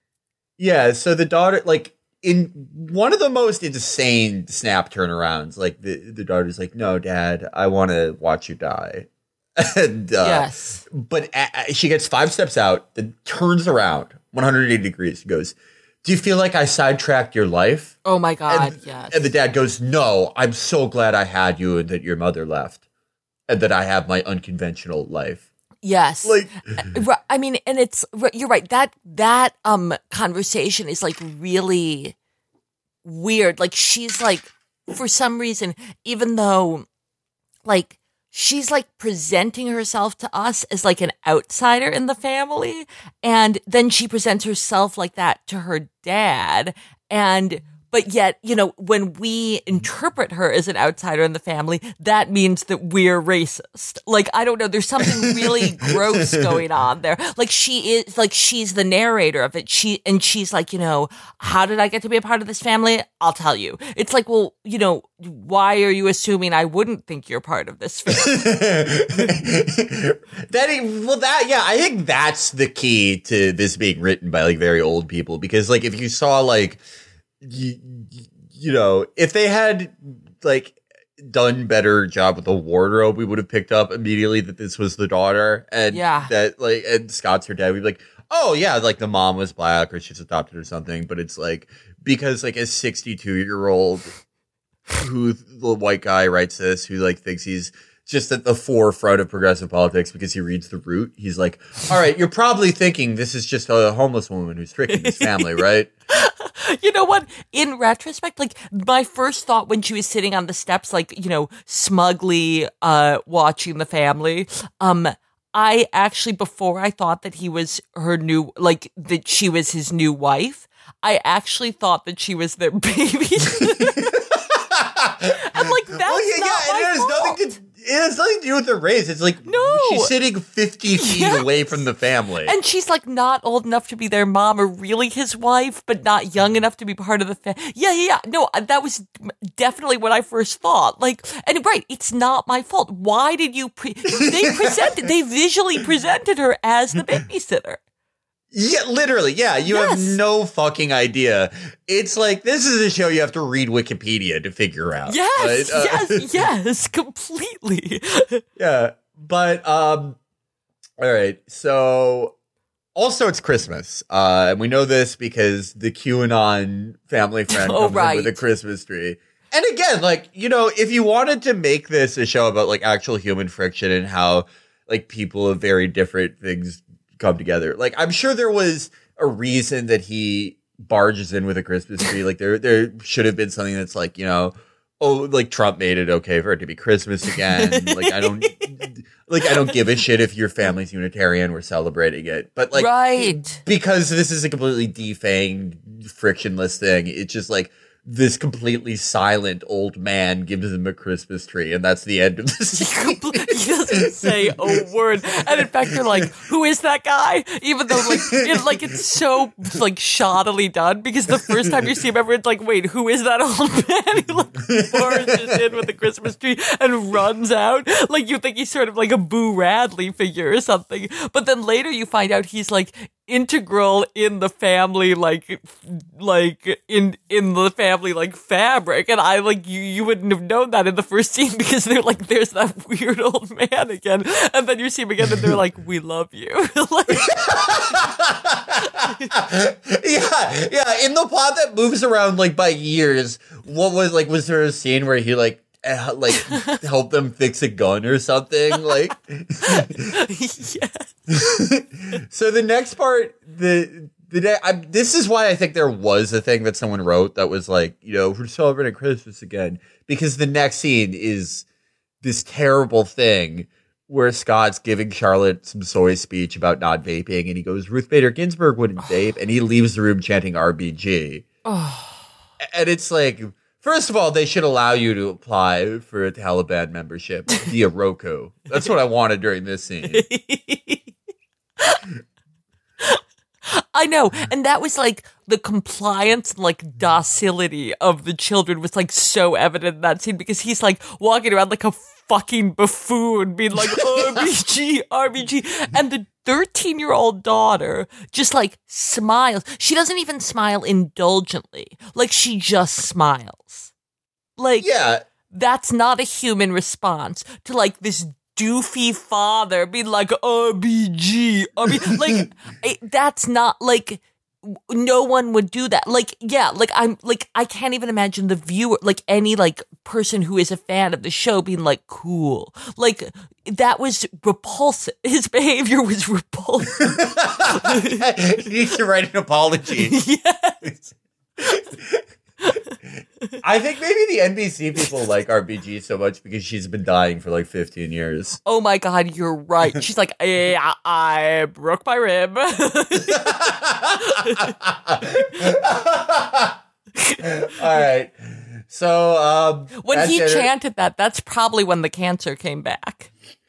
Yeah, so the daughter, like, in one of the most insane snap turnarounds, like, the, the daughter's like, no, Dad, I want to watch you die. and, uh, Yes. But a- a- she gets five steps out, then turns around one hundred eighty degrees and goes, do you feel like I sidetracked your life? Oh my God, and, yes. And the dad goes, no, I'm so glad I had you and that your mother left and that I have my unconventional life. Yes. Like, Ri- I mean, and it's, you're right. That, that, um, conversation is like really weird. Like she's like, for some reason, even though like, she's like presenting herself to us as like an outsider in the family. And then she presents herself like that to her dad. And but yet, you know, when we interpret her as an outsider in the family, that means that we're racist. Like, I don't know. There's something really gross going on there. Like, she is, like, she's the narrator of it. She, and she's like, you know, how did I get to be a part of this family? I'll tell you. It's like, well, you know, why are you assuming I wouldn't think you're part of this family? that, well, that, yeah, I think that's the key to this being written by, like, very old people. Because, like, if you saw, like, you, you know, if they had, like, done better job with the wardrobe, we would have picked up immediately that this was the daughter. And yeah. that, like, and Scott's her dad. We'd be like, oh, yeah, like, the mom was black or she's adopted or something. But it's, like, because, like, a sixty-two-year-old who the white guy writes this, who, like, thinks he's just at the forefront of progressive politics because he reads The Root. He's like, all right, you're probably thinking this is just a homeless woman who's tricking his family, right? You know what? In retrospect, like, my first thought when she was sitting on the steps, like, you know, smugly uh, watching the family, um, I actually, before I thought that he was her new, like, that she was his new wife, I actually thought that she was their babysitter. I'm like, that's well, yeah, not yeah, my it has fault. nothing to it has nothing to do with the race. It's like, no, she's sitting fifty feet yes. away from the family. And she's like not old enough to be their mom or really his wife, but not young enough to be part of the family. Yeah, yeah, yeah. No, that was definitely what I first thought. Like, and right, it's not my fault. Why did you, pre- they presented, they visually presented her as the babysitter. Yeah, literally. Yeah, you yes. have no fucking idea. It's like, this is a show you have to read Wikipedia to figure out. Yes, but, uh, yes, yes, completely. Yeah, but, um, all right, so, also it's Christmas, uh, and we know this because the QAnon family friend oh, comes right. in with a Christmas tree. And again, like, you know, if you wanted to make this a show about, like, actual human friction and how, like, people of very different things come together. Like, I'm sure there was a reason that he barges in with a Christmas tree. Like, there there should have been something that's like, you know, oh, like Trump made it okay for it to be Christmas again. Like, I don't, like, I don't give a shit if your family's Unitarian, we're celebrating it. But, like, right. because this is a completely defanged, frictionless thing, it's just like, this completely silent old man gives him a Christmas tree, and that's the end of the scene. He doesn't say a word, and in fact, you're like, "Who is that guy?" Even though, like, it, like it's so like shoddily done because the first time you see him, everyone's like, "Wait, who is that old man?" He like barges in with the Christmas tree and runs out. Like you think he's sort of like a Boo Radley figure or something, but then later you find out he's like integral in the family, like, like in in the family, like fabric. And I like you, you wouldn't have known that in the first scene because they're like, there's that weird old man again, and then you see him again, and they're like, we love you. Like, yeah, yeah. In the plot that moves around like by years, what was like? Was there a scene where he like? Uh, like help them fix a gun or something like yeah. So the next part, the the day I, this is why I think there was a thing that someone wrote that was like, you know, we're celebrating Christmas again, because the next scene is this terrible thing where Scott's giving Charlotte some soy speech about not vaping, and he goes, Ruth Bader Ginsburg wouldn't vape, and he leaves the room chanting R B G. Oh. And it's like, first of all, they should allow you to apply for a Taliban membership via Roku. That's what I wanted during this scene. I know. And that was like the compliance and like docility of the children was like so evident in that scene because he's like walking around like a fucking buffoon being like R B G, R B G. And the thirteen year old daughter just like smiles. She doesn't even smile indulgently. Like she just smiles. Like, yeah, that's not a human response to like this doofy father being like R B G, R B G. Like it, that's not like no one would do that. Like, yeah, like I'm like I can't even imagine the viewer, like any like person who is a fan of the show being like cool. Like that was repulsive. His behavior was repulsive. He needs to write an apology. Yes. I think maybe the N B C people like R B G so much because she's been dying for like fifteen years. Oh my God, you're right. She's like, I, I broke my rib. All right. So um, when he dinner- chanted that, that's probably when the cancer came back.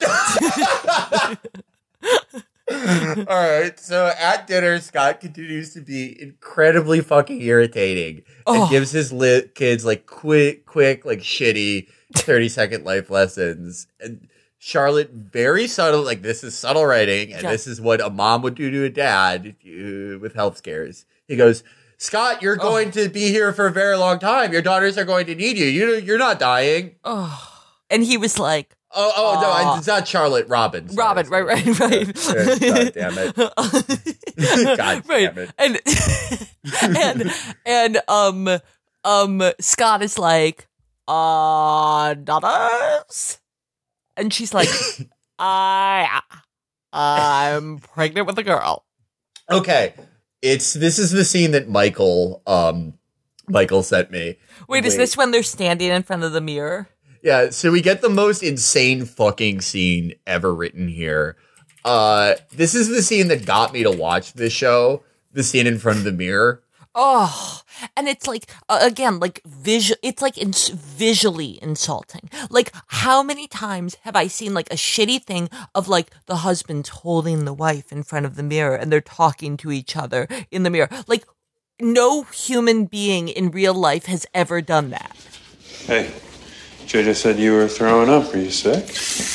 All right. So at dinner, Scott continues to be incredibly fucking irritating and Oh. gives his li- kids like quick, quick, like shitty thirty second life lessons. And Charlotte, very subtle, like this is subtle writing, and Yeah. this is what a mom would do to a dad if you, with health scares. He goes, Scott, you're going to be here for a very long time. Your daughters are going to need you. You you're not dying. Oh. And he was like, Oh, oh no, Aw. it's not Charlotte. Robin. Sorry. Robin, right, right, right. God damn it. God right. damn it. And and and um um Scott is like, uh daughters? And she's like, I I'm pregnant with a girl. Okay. It's this is the scene that Michael um Michael sent me. Wait, is this when they're standing in front of the mirror? Yeah, so we get the most insane fucking scene ever written here. Uh this is the scene that got me to watch this show, the scene in front of the mirror. Oh, and it's like, uh, again, like visual, it's like ins- visually insulting. Like, how many times have I seen like a shitty thing of like the husband's holding the wife in front of the mirror and they're talking to each other in the mirror? Like, no human being in real life has ever done that. Hey, J J said you were throwing up. Are you sick?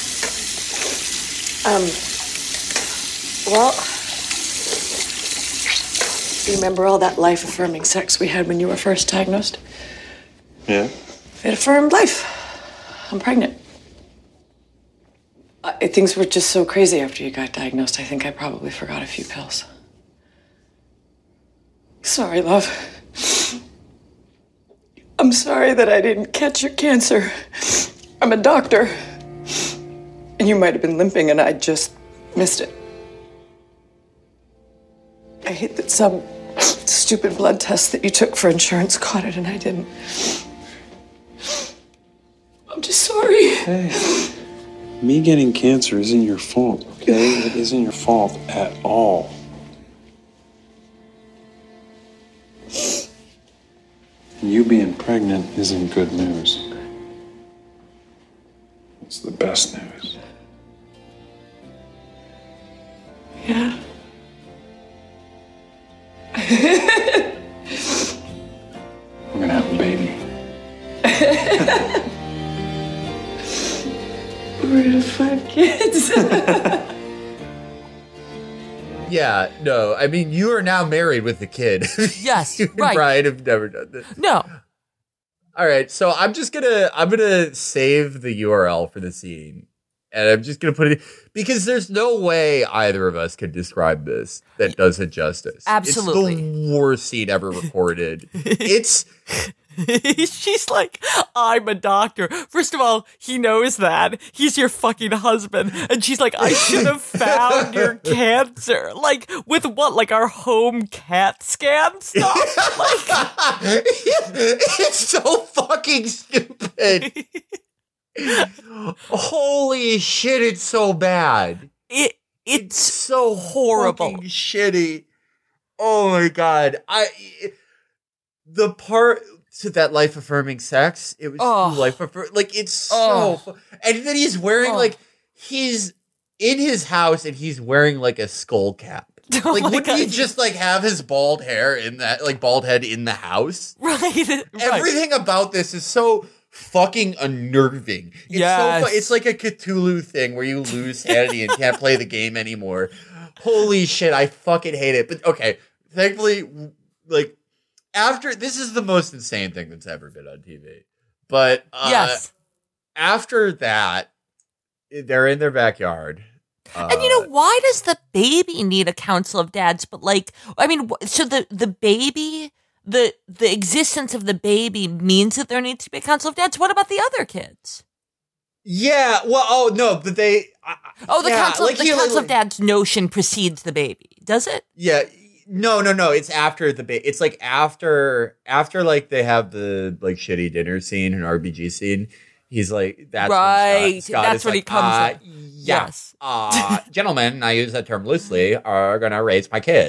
Um, well, you remember all that life-affirming sex we had when you were first diagnosed? Yeah. It affirmed life. I'm pregnant. I, things were just so crazy after you got diagnosed. I think I probably forgot a few pills. Sorry, love. I'm sorry that I didn't catch your cancer. I'm a doctor. And you might have been limping and I just missed it. I hate that some stupid blood test that you took for insurance caught it and I didn't. I'm just sorry. Hey, me getting cancer isn't your fault, okay? It isn't your fault at all. And you being pregnant isn't good news. It's the best news. Yeah. We're gonna have a baby. We're gonna have five kids. Yeah, no, I mean you are now married with a kid. Yes, you and right. Brian have never done this. No. All right, so I'm just gonna I'm gonna save the U R L for the scene, and I'm just gonna put it because there's no way either of us could describe this that does it justice. Absolutely. It's the worst scene ever recorded. It's She's like, I'm a doctor. First of all, he knows that. He's your fucking husband. And she's like, I should have found your cancer. Like, with what? Like our home CAT scan stuff? Like, it's so fucking stupid. Holy shit, it's so bad. it, it's It's so horrible. fucking shitty. Oh my god. I the part to that life affirming sex, it was Oh. life affirming. Like it's so Oh. fu- and then he's wearing Oh. like he's in his house and he's wearing like a skull cap. Oh Like my wouldn't he God. just like have his bald hair in that like bald head in the house? right. right. Everything about this is so fucking unnerving. It's Yes. so fu- it's like a Cthulhu thing where you lose sanity and can't play the game anymore. Holy shit, I fucking hate it. But okay, thankfully, like after this is the most insane thing that's ever been on T V. But uh, Yes. after that, they're in their backyard. Uh, And you know, why does the baby need a council of dads? But like, I mean, wh- so the, the baby, the the existence of the baby means that there needs to be a council of dads. What about the other kids? yeah, well, oh no, but they. I- Oh, the yeah, council, like the he- council like- of dads notion precedes the baby, does it? Yeah, no, no, no. It's after the ba- It's like after after like they have the like shitty dinner scene and R B G scene. He's like that's when Right, Scott, Scott that's is when he like, comes uh, in. Yeah, Yes. uh, gentlemen, I use that term loosely, are gonna raise my kids.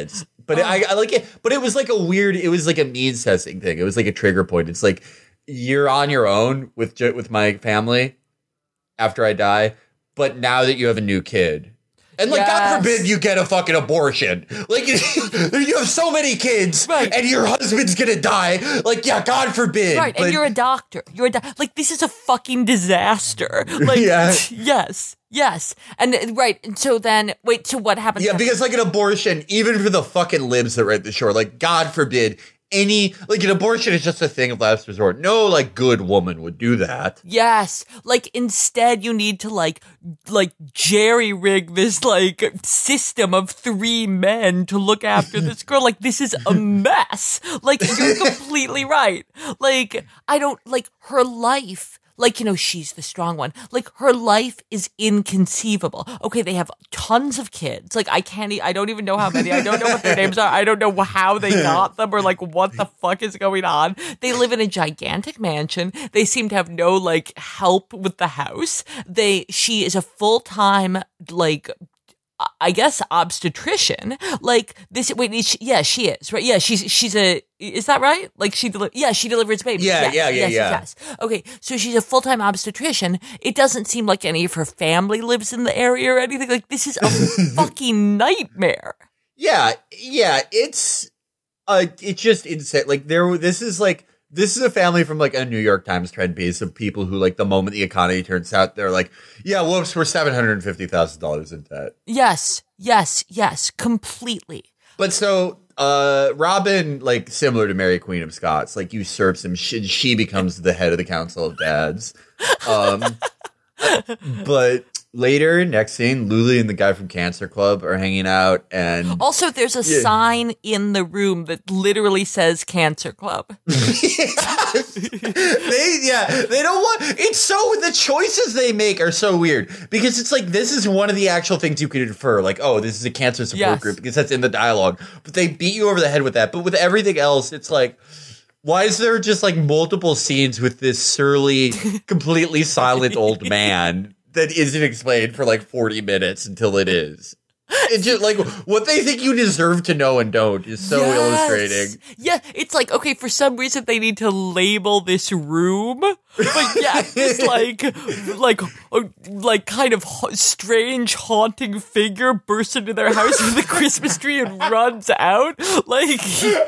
But oh. I, I like it. But it was like a weird. It was like a means testing thing. It was like a trigger point. It's like you're on your own with with my family after I die. But now that you have a new kid. And, like, yes. God forbid you get a fucking abortion. Like, you have so many kids, right. and your husband's gonna die. Like, yeah, God forbid. Right, but- and you're a doctor. You're a do- Like, this is a fucking disaster. Like, yeah. yes, yes. And, right, and so then, wait, so what happens? Yeah, because, like, an abortion, even for the fucking libs that write the shore, like, God forbid any, like, an abortion is just a thing of last resort. No, like, good woman would do that. Yes. Like, instead you need to, like, like, jerry-rig this, like, system of three men to look after this girl. Like, this is a mess. Like, you're completely right. Like, I don't, like, her life... Like, you know, she's the strong one. Like, her life is inconceivable. Okay, they have tons of kids. Like, I can't, e- I don't even know how many. I don't know what their names are. I don't know how they got them or, like, what the fuck is going on. They live in a gigantic mansion. They seem to have no, like, help with the house. They, she is a full-time, like, I guess obstetrician. Like this. Wait, she, yeah, she is right. Yeah, she's she's a. Is that right? Like she. Deli- yeah, she delivers babies. Yeah, yes, yeah, yeah, yes, yeah. Yes. Okay, so she's a full time obstetrician. It doesn't seem like any of her family lives in the area or anything. Like this is a fucking nightmare. Yeah, yeah. It's uh, it's just insane. Like there. This is like. This is a family from, like, a New York Times trend piece of people who, like, the moment the economy turns out, they're like, yeah, whoops, we're seven hundred fifty thousand dollars in debt. Yes, yes, yes, completely. But so, uh, Robin, like, similar to Mary Queen of Scots, like, usurps him. She, she becomes the head of the Council of Dads. Um, but... Later, next scene, Luli and the guy from Cancer Club are hanging out, and also there's a yeah. sign in the room that literally says Cancer Club. Yes. they, yeah, they don't want. It's so the choices they make are so weird because it's like this is one of the actual things you could infer, like, oh, this is a cancer support yes. group because that's in the dialogue. But they beat you over the head with that. But with everything else, it's like. Why is there just like multiple scenes with this surly, completely silent old man that isn't explained for like forty minutes until it is? It's just like what they think you deserve to know and don't is so yes. illustrating. Yeah, it's like, okay, for some reason they need to label this room. But yeah, this like, like, like kind of ha- strange haunting figure bursts into their house with a Christmas tree and runs out. Like,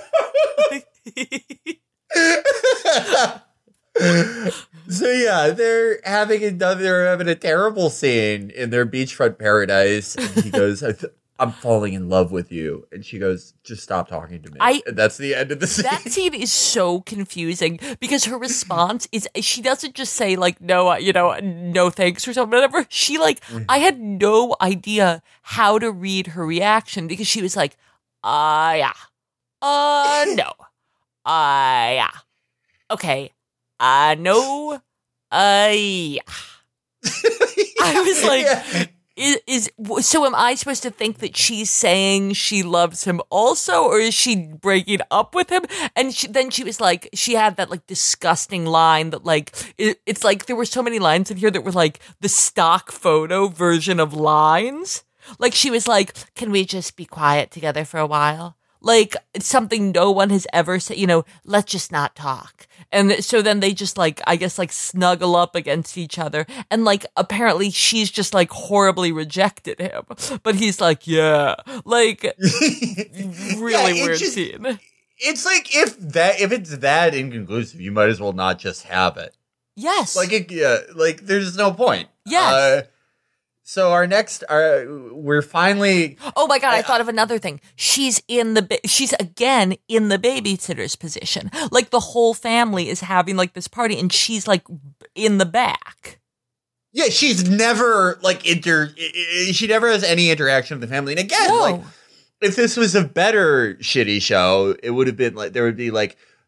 so yeah, they're having another, they're having a terrible scene in their beachfront paradise. And he goes, I th- I'm falling in love with you. And she goes, just stop talking to me. I, and that's the end of the scene. That scene is so confusing because her response is, she doesn't just say like, no, you know, no thanks or something, whatever. She like, I had no idea how to read her reaction because she was like, uh, yeah, uh, no, uh, yeah, okay, uh, no, uh, yeah. I was like, yeah. Is, is so am I supposed to think that she's saying she loves him also, or is she breaking up with him? And she, then she was like, she had that like disgusting line that like, it, it's like there were so many lines in here that were like the stock photo version of lines. Like she was like, can we just be quiet together for a while? Like it's something no one has ever said, you know, let's just not talk. And so then they just like, I guess like snuggle up against each other. And like, apparently she's just like horribly rejected him, but he's like, yeah, like really yeah, weird just, scene. It's like, if that, if it's that inconclusive, you might as well not just have it. Yes. Like, it, yeah, like there's no point. Yes. Uh, So our next, our, we're finally. Oh my God! I, I thought of another thing. She's in the. She's again in the babysitter's position. Like the whole family is having like this party, and she's like in the back. Yeah, she's never like inter. She never has any interaction with the family. And again, no. like if this was a better shitty show, it would have been like there would be like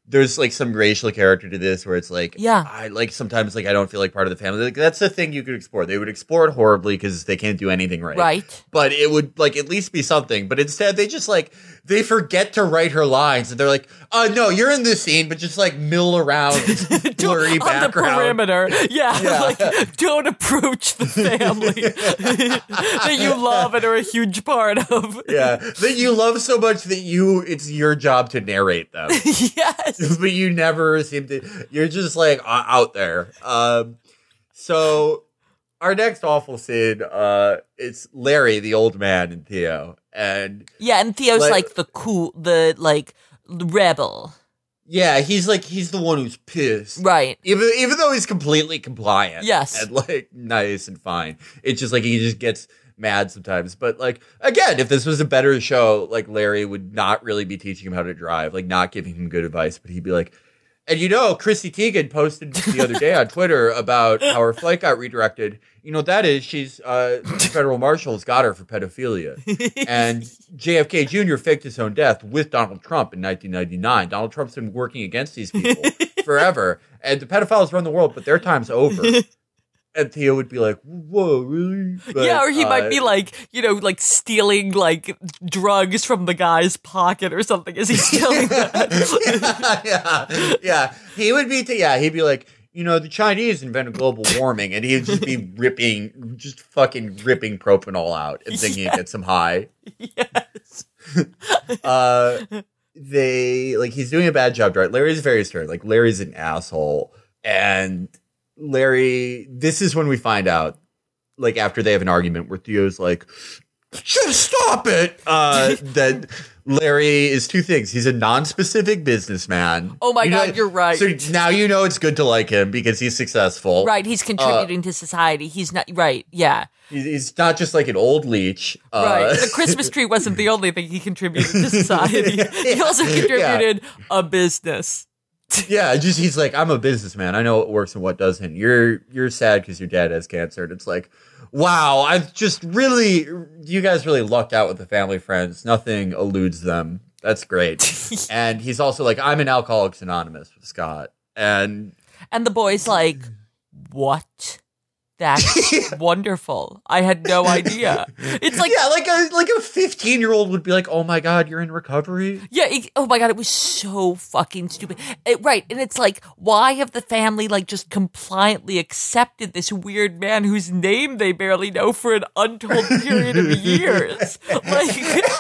there's like some racial character to this where it's like, Yeah. I like sometimes like I don't feel like part of the family. Like that's the thing you could explore. They would explore it horribly because they can't do anything right. Right. But it would like at least be something. But instead they just like they forget to write her lines and they're like, uh no, you're in this scene, but just like mill around this blurry on background. the perimeter. Yeah, Yeah. like don't approach the family that you love and are a huge part of. Yeah. That you love so much that you it's your job to narrate them. Yes. But you never seem to. You're just like uh, out there. Um, so our next awful scene, uh, it's Larry, the old man, and Theo, and Yeah, and Theo's like- like the cool, the like rebel. yeah, he's like he's the one who's pissed, Right. Even even though he's completely compliant, Yes. and like nice and fine. It's just like he just gets mad sometimes. But like again, if this was a better show, like Larry would not really be teaching him how to drive, like not giving him good advice, but he'd be like, and you know, Chrissy Teigen posted the other day on Twitter about how her flight got redirected. You know what that is? She's uh the federal marshals got her for pedophilia. And J F K Junior faked his own death with Donald Trump in nineteen ninety-nine. Donald Trump's been working against these people forever. And the pedophiles run the world, but their time's over. And Theo would be like, whoa, really? But, yeah, or he uh, might be like, you know, like stealing like drugs from the guy's pocket or something. Is he stealing that? yeah, yeah. He would be, t- yeah, he'd be like, you know, the Chinese invented global warming, and he'd just be ripping, just fucking ripping propanol out and thinking Yeah. it gets him high. Yes. Uh, they, like, he's doing a bad job, right? Larry's very stern. Like, Larry's an asshole. And Larry, this is when we find out, like, after they have an argument where Theo's like, just stop it. Uh, that Larry is two things. He's a non-specific businessman. Oh my You God, know- you're right. So now you know it's good to like him because he's successful. Right, he's contributing to society. He's not right. Yeah. He's, he's not just like an old leech. Uh, Right. The Christmas tree wasn't the only thing he contributed to society. He also contributed a business. Yeah, just he's like, I'm a businessman. I know what works and what doesn't. You're you're sad because your dad has cancer. And it's like, wow, I've just really, you guys really lucked out with the family friends. Nothing eludes them. That's great. And he's also like, I'm an Alcoholics Anonymous with Scott. And And the boy's like, what? That's wonderful. I had no idea. It's like, yeah, like a like a fifteen year old would be like, oh my God, you're in recovery. yeah, it, oh my God, it was so fucking stupid. It- right. And it's like, why have the family like just compliantly accepted this weird man whose name they barely know for an untold period of years? Like,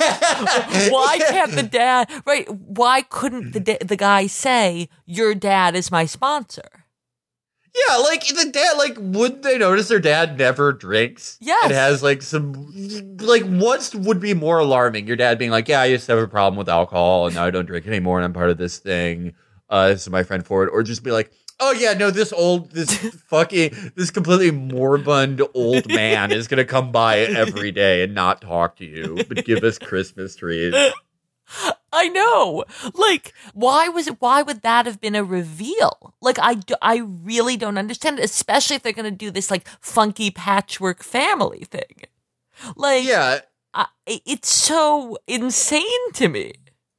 why can't the dad, right? Why couldn't the, da- the guy say, your dad is my sponsor? Yeah, like the dad, like, would they notice their dad never drinks? Yes. It has like some, like, what would be more alarming? Your dad being like, yeah, I used to have a problem with alcohol and now I don't drink anymore and I'm part of this thing. Uh, this is my friend Ford. Or just be like, oh yeah, no, this old, this fucking, this completely moribund old man is going to come by every day and not talk to you, but give us Christmas trees. I know. Like, why was it? Why would that have been a reveal? Like, I, do, I really don't understand it, especially if they're going to do this like funky patchwork family thing. Like, Yeah. I, it's so insane to me.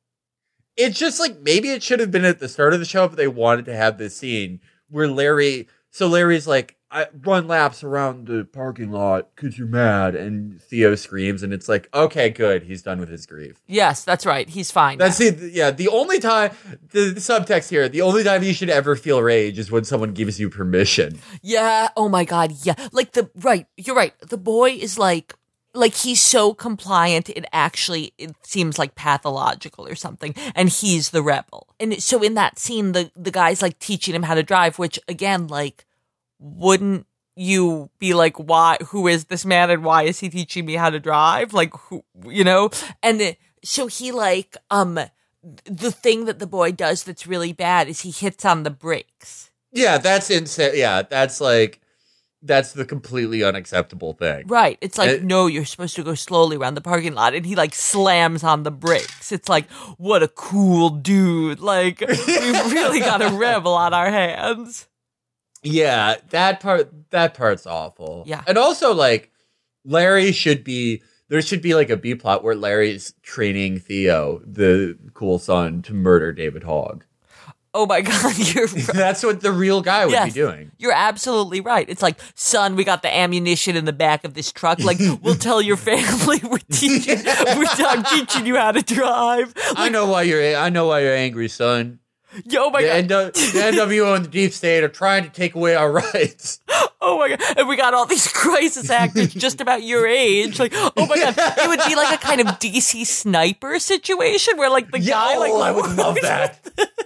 It's just like maybe it should have been at the start of the show, but they wanted to have this scene where Larry. So Larry's like, I run laps around the parking lot because you're mad, and Theo screams, and it's like, okay, good, he's done with his grief. Yes, that's right. He's fine. That's the yeah. The only time the, the subtext here, the only time you should ever feel rage is when someone gives you permission. Yeah. Oh my God. Yeah. Like the right. You're right. The boy is like. Like he's so compliant, it actually it seems like pathological or something, and he's the rebel. And so in that scene, the the guy's like teaching him how to drive, which again, like, wouldn't you be like, why? Who is this man, and why is he teaching me how to drive? Like, who, you know? And it, so he like um the thing that the boy does that's really bad is he hits on the brakes. Yeah, that's insane. Yeah, that's like. That's the completely unacceptable thing. Right. It's like, It- no, you're supposed to go slowly around the parking lot. And he like slams on the brakes. It's like, what a cool dude. Like, we've really got a rebel on our hands. Yeah, that part that part's awful. Yeah. And also like Larry should be there should be like a B plot where Larry's training Theo, the cool son, to murder David Hogg. Oh my God, you're right. That's what the real guy would Yes, be doing. You're absolutely right. It's like, son, we got the ammunition in the back of this truck. Like, we'll tell your family we're teaching, we're I'm teaching you how to drive. Like, I know why you're. I know why you're angry, son. yo, oh my The, God. N- the N W O and the deep state are trying to take away our rights. Oh my God. And we got all these crisis actors just about your age. Like, oh my God. It would be like a kind of D C Sniper situation where like the Yeah, guy like oh, I would love that.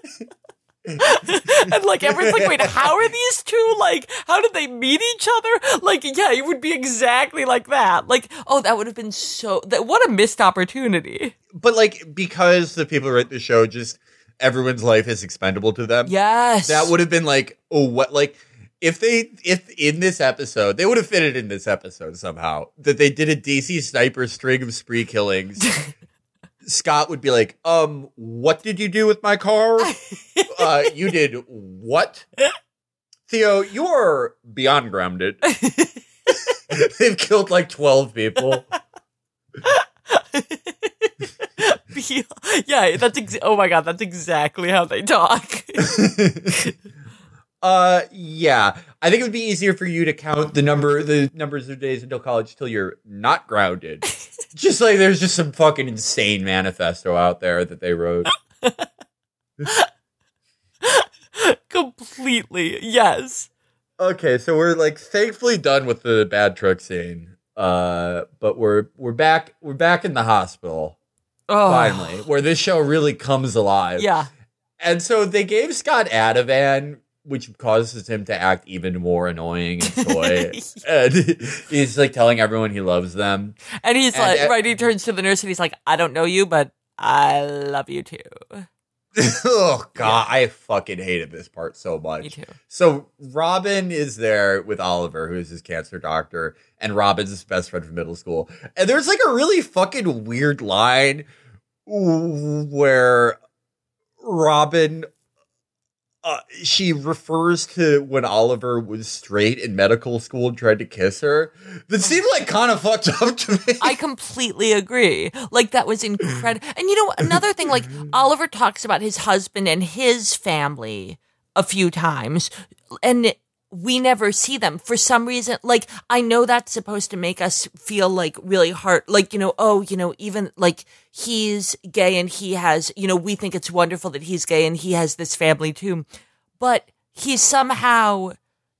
and like everyone's like, wait, how are these two like how did they meet each other? Like, yeah, it would be exactly like that. Like, oh, that would have been so that what a missed opportunity. But like, because the people who write the show just everyone's life is expendable to them. Yes. That would have been like, oh, what like. If they, if in this episode, they would have fit it in this episode somehow, that they did a D C Sniper string of spree killings. Scott would be like, um, what did you do with my car? Uh, you did what? Theo, you're beyond grounded. They've killed like twelve people. Yeah, that's ex- oh my God, that's exactly how they talk. Uh, yeah. I think it would be easier for you to count the number, the numbers of days until college till you're not grounded. Just like there's just some fucking insane manifesto out there that they wrote. Completely, yes. Okay, so we're like thankfully done with the bad truck scene. Uh, but we're we're back we're back in the hospital Oh, finally, where this show really comes alive. yeah. And so they gave Scott Ativan, which causes him to act even more annoying and coy. And he's like telling everyone he loves them. And he's And, like, uh, right, he turns to the nurse and he's like, I don't know you, but I love you too. Oh, God. I fucking hated this part so much. Me too. So Robin is there with Oliver, who's his cancer doctor, and Robin's his best friend from middle school. And there's like a really fucking weird line where Robin... Uh, she refers to when Oliver was straight in medical school and tried to kiss her. That seemed like kind of fucked up to me. I completely agree. Like, that was incredible. And you know, another thing, like, Oliver talks about his husband and his family a few times, and we never see them for some reason. Like, I know that's supposed to make us feel like really hard, like, you know, oh, you know, even like he's gay and he has, you know, we think it's wonderful that he's gay and he has this family too, but he's somehow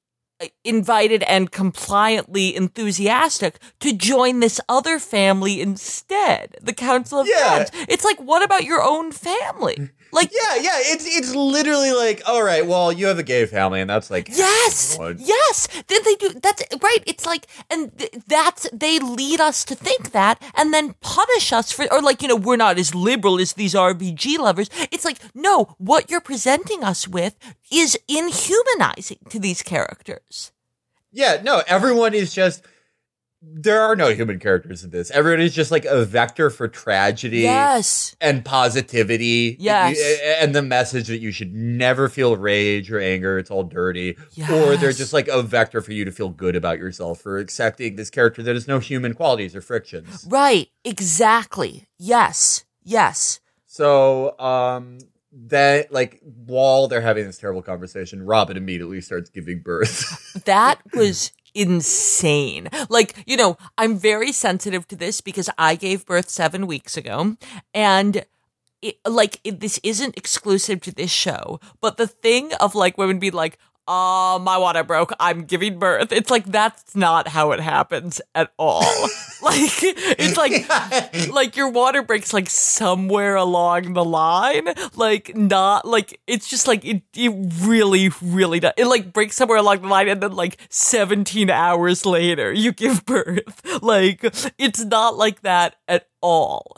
invited and compliantly enthusiastic to join this other family instead, the Council of Yeah. Dads. It's like, what about your own family? Like, Yeah, yeah, it's it's literally like, all right, well, you have a gay family, and that's like, yes, one. yes. Then they do. That's right. It's like, and th- that's they lead us to think that, and then punish us for, or like, you know, we're not as liberal as these R B G lovers. It's like, no, what you're presenting us with is inhumanizing to these characters. Yeah, no, everyone is just, there are no human characters in this. Everyone is just like a vector for tragedy Yes. and positivity. Yes. And the message that you should never feel rage or anger. It's all dirty. Yes. Or they're just like a vector for you to feel good about yourself for accepting this character that has no human qualities or frictions. Right. Exactly. Yes. Yes. So, um, that, like, while they're having this terrible conversation, Robin immediately starts giving birth. That was insane. Like, you know, I'm very sensitive to this because I gave birth seven weeks ago, and it, like, it, this isn't exclusive to this show, but the thing of like women being like, oh, my water broke, I'm giving birth. It's like, that's not how it happens at all. Like, it's like, like your water breaks like somewhere along the line. Like, not, like, it's just like, it, it really, really does. It like breaks somewhere along the line and then like seventeen hours later, you give birth. Like, it's not like that at all.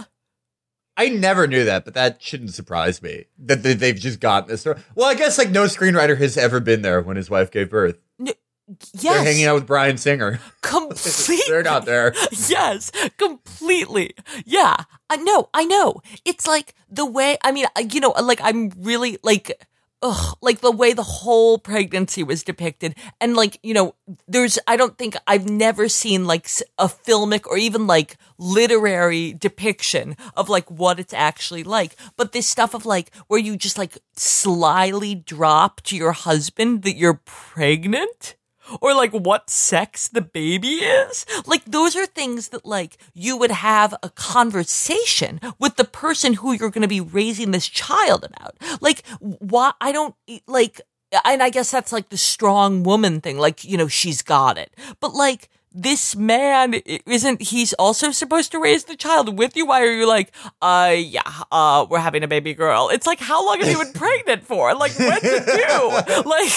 I never knew that, but that shouldn't surprise me that they- they've just gotten this. Well, I guess like no screenwriter has ever been there when his wife gave birth. Yes. They're hanging out with Bryan Singer. Completely. They're not there. Yes, completely. Yeah, I know, I know. It's like the way, I mean, you know, like I'm really like, ugh, like the way the whole pregnancy was depicted. And like, you know, there's, I don't think I've never seen like a filmic or even like literary depiction of like what it's actually like. But this stuff of like where you just like slyly drop to your husband that you're pregnant. Or like what sex the baby is. Like those are things that like you would have a conversation with the person who you're going to be raising this child about. Like why I don't like, and I guess that's like the strong woman thing. Like, you know, she's got it. But like this man, isn't he's also supposed to raise the child with you? Why are you like, uh, yeah, uh, we're having a baby girl? It's like, how long have you been pregnant for? Like, when did you? Like,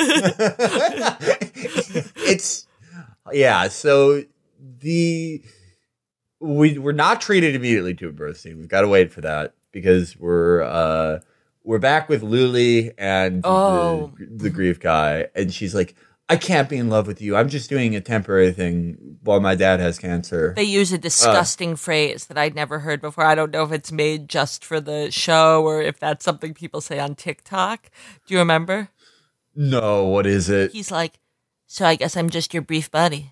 it's, yeah, so the, we, we're not treated immediately to a birth scene. We've got to wait for that because we're, uh, we're back with Luli and oh. the, the grief guy. And she's like, I can't be in love with you. I'm just doing a temporary thing while my dad has cancer. They use a disgusting uh, phrase that I'd never heard before. I don't know if it's made just for the show or if that's something people say on TikTok. Do you remember? No, what is it? He's like, so I guess I'm just your brief buddy.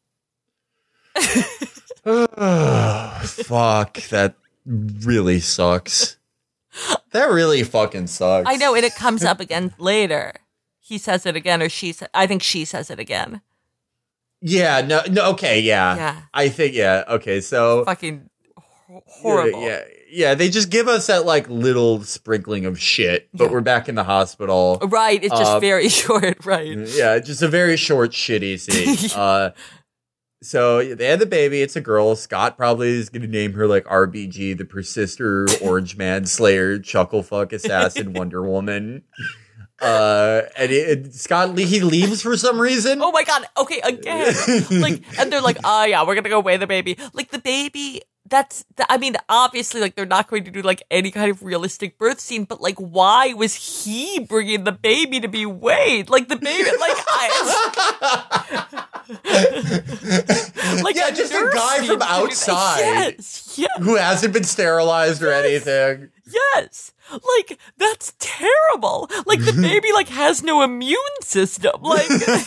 Oh, fuck. That really sucks. That really fucking sucks. I know, and it comes up again later. He says it again, or she says, I think she says it again. Yeah, no, no, okay, yeah. Yeah. I think, yeah, okay, so. Fucking horrible. Yeah, yeah, yeah, they just give us that, like, little sprinkling of shit, but yeah. we're back in the hospital. Right, it's just uh, very short, right. Yeah, just a very short, shitty scene. uh, so they had the baby, it's a girl. Scott probably is going to name her, like, R B G, the Persister, Orange Man, Slayer, Chucklefuck, Assassin, Wonder Woman. Uh, and it, it, Scott, he leaves for some reason. Oh my God. Okay. Again. Like, and they're like, oh yeah, we're going to go weigh the baby. Like the baby, that's, the, I mean, obviously like they're not going to do like any kind of realistic birth scene, but like, why was he bringing the baby to be weighed? Like the baby, like, I, like, yeah, just a guy from outside. Yes. Yes. Who hasn't been sterilized or yes. anything. Yes. Like, that's terrible. Like, the baby, like, has no immune system. Like.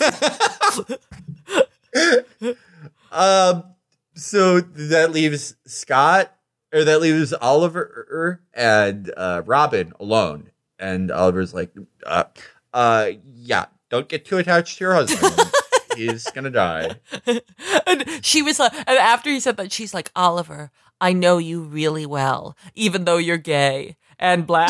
um, so that leaves Scott, or that leaves Oliver and uh, Robin alone. And Oliver's like, uh, uh, yeah, don't get too attached to your husband. He's gonna die. And she was like, and after he said that, she's like, Oliver, I know you really well, even though you're gay and black.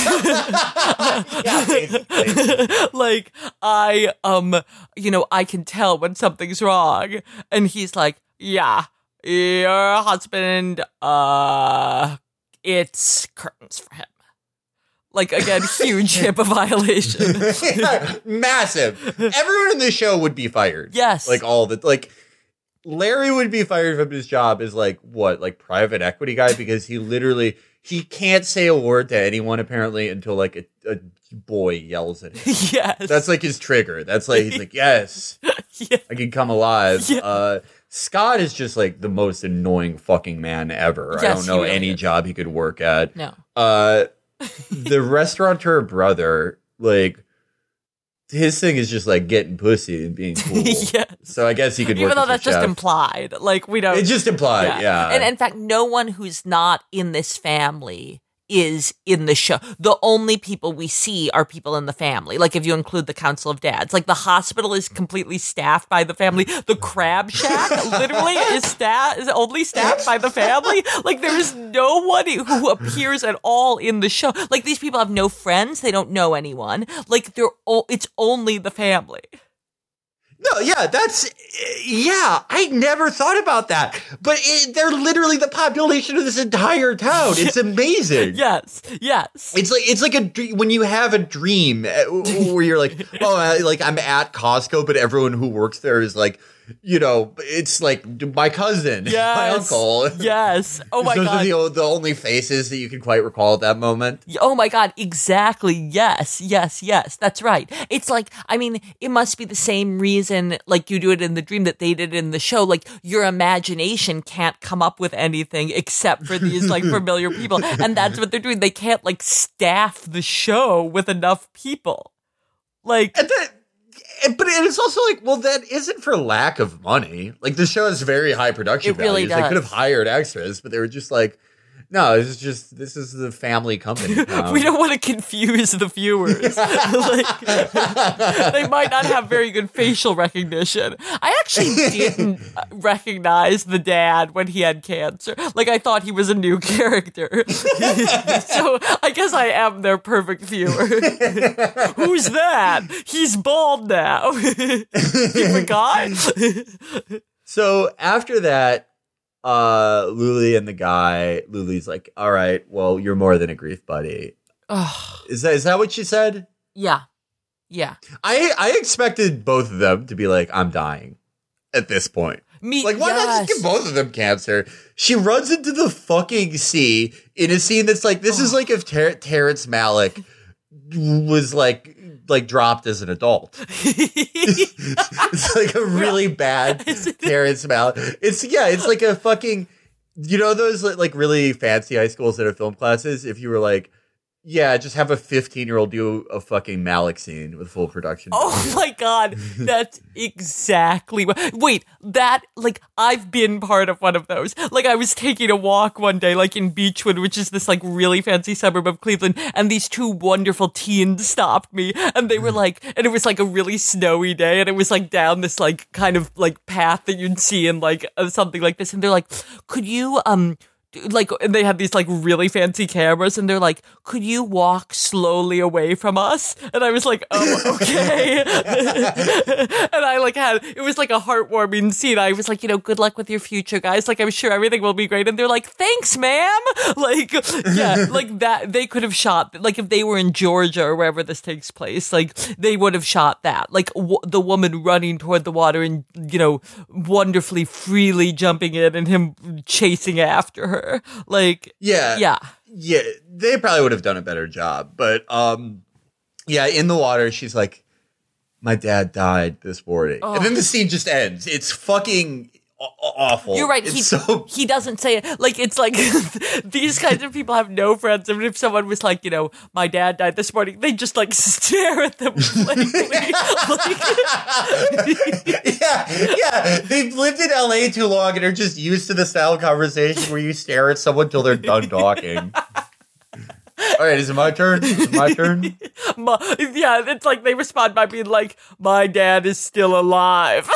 Yeah, basically. Like, I, um, you know, I can tell when something's wrong. And he's like, yeah, your husband, uh, it's curtains for him. Like, again, huge HIPAA violation. Yeah, massive. Everyone in this show would be fired. Yes. Like, all the, like, Larry would be fired from his job as, like, what, like, private equity guy? Because he literally, he can't say a word to anyone, apparently, until, like, a, a boy yells at him. Yes. That's, like, his trigger. That's, like, he's like, yes, yeah. I can come alive. Yeah. Uh, Scott is just, like, the most annoying fucking man ever. Yes, I don't know really any is. job he could work at. No. Uh... The restaurateur brother, like, his thing is just like getting pussy and being cool. Yes. So I guess he could Even work though as a that's just chef. implied. Like, we don't. It's just implied, yeah. And in fact, no one who's not in this family is in the show. The only people we see are people in the family. Like, if you include the Council of Dads. Like, the hospital is completely staffed by the family. The Crab Shack literally is sta- is only staffed by the family. Like, there is no one who appears at all in the show. Like, these people have no friends. They don't know anyone. Like, they're o- it's only the family. No, yeah, that's, yeah, I never thought about that. But it, they're literally the population of this entire town. It's amazing. Yes, yes. It's like, it's like a dream, when you have a dream where you're like, oh, I, like I'm at Costco, but everyone who works there is like, you know, it's like my cousin, Yes. my uncle. Yes. Oh my Those God. are the, o- the only faces that you can quite recall at that moment. Oh my God, exactly. Yes, yes, yes. That's right. It's like, I mean, it must be the same reason, like you do it in the dream that they did in the show. Like your imagination can't come up with anything except for these like familiar people. And that's what they're doing. They can't like staff the show with enough people. Like, And that, and- but it's also like, well, that isn't for lack of money. Like the show has very high production It really values. They could have does. hired extras, but they were just like, no, this is just this is the family company. Um, we don't want to confuse the viewers. Like, they might not have very good facial recognition. I actually didn't recognize the dad when he had cancer. Like, I thought he was a new character. So I guess I am their perfect viewer. Who's that? He's bald now. You forgot? So after that, uh, Luli and the guy, Luli's like, all right, well, you're more than a grief buddy. Ugh. Is that is that what she said? Yeah. Yeah. I I expected both of them to be like, I'm dying at this point. Me, Like, why not yes. just give both of them cancer? She runs into the fucking sea in a scene that's like, this is like if Ter- Terrence Malick was like like dropped as an adult. It's like a really bad Terrence Malick. It's yeah, it's like a fucking, you know those like really fancy high schools that have film classes. If you were like, yeah, just have a fifteen year old do a fucking Malick scene with full production. Oh my God, that's exactly what. Wait, that, like, I've been part of one of those. Like, I was taking a walk one day, like in Beechwood, which is this, like, really fancy suburb of Cleveland, and these two wonderful teens stopped me, and they were like, and it was like a really snowy day, and it was like down this, like, kind of, like, path that you'd see in, like, uh, something like this, and they're like, could you, um, like, and they had these like really fancy cameras, and they're like, could you walk slowly away from us? And I was like, oh, okay. And I like had, it was like a heartwarming scene. I was like, you know, good luck with your future, guys. Like, I'm sure everything will be great. And they're like, thanks, ma'am. Like, yeah, like that, they could have shot, like if they were in Georgia or wherever this takes place, like they would have shot that. Like w- the woman running toward the water and, you know, wonderfully freely jumping in and him chasing after her. Like, Yeah. yeah. Yeah, they probably would have done a better job. But um yeah, in the water, she's like, my dad died this morning. Oh. And then the scene just ends. It's fucking aw- awful. You're right. It's He so he doesn't say it. Like, it's like these kinds of people have no friends. And if someone was like, you know, my dad died this morning, they just like stare at them blankly. Like, yeah, yeah. They've lived in L A too long and are just used to the style of conversation where you stare at someone till they're done talking. All right, is it my turn? Is it my turn? my, yeah, it's like they respond by being like, my dad is still alive.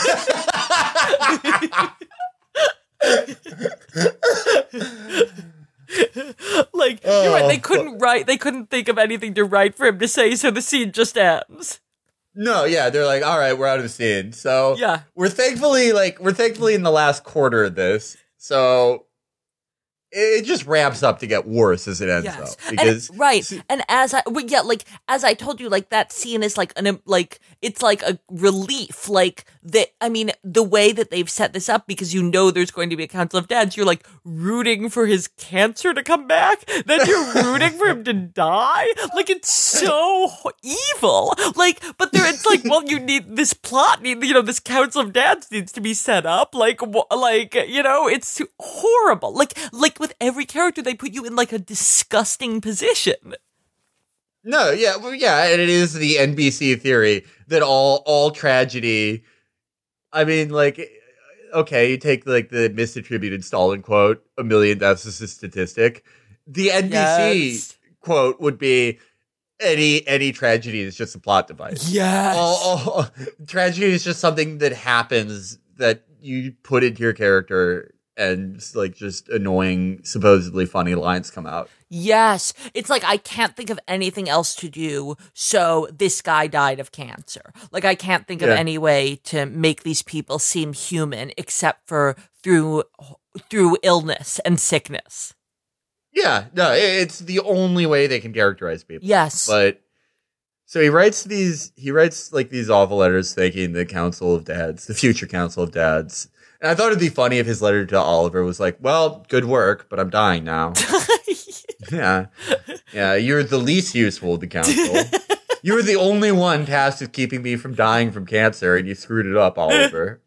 Like, you're right. They couldn't write. They couldn't think of anything to write for him to say, so the scene just ends. No, yeah, they're like, all right, we're out of the scene. So Yeah. we're thankfully like we're thankfully in the last quarter of this. So it just ramps up to get worse as it ends, Yes, though. Because and, right, and as I, well, yeah, like as I told you, like that scene is like an like it's like a relief, like that. I mean, the way that they've set this up, because you know there's going to be a council of dads, you're like rooting for his cancer to come back, then you're rooting for him to die. Like it's so evil. Like, but there, it's like, well, you need this plot, need you know, this council of dads needs to be set up. Like, wh- like you know, it's horrible. Like, like. With every character, they put you in like a disgusting position. no, yeah, well, yeah, and it is the N B C theory that all all tragedy. I mean, like, okay, you take like the misattributed Stalin quote, "A million deaths is a statistic." The N B C Yes. quote would be, "Any any tragedy is just a plot device." Yes. all, all, tragedy is just something that happens that you put into your character, and like just annoying, supposedly funny lines come out. Yes. It's like, I can't think of anything else to do, so this guy died of cancer. Like, I can't think of Yeah. any way to make these people seem human except for through through illness and sickness. Yeah, no, it- it's the only way they can characterize people. Yes. But So he writes these, he writes like these awful letters thanking the Council of Dads, the future Council of Dads. And I thought it'd be funny if his letter to Oliver was like, well, good work, but I'm dying now. yeah. Yeah. You're the least useful of the council. You were the only one tasked with keeping me from dying from cancer, and you screwed it up, Oliver.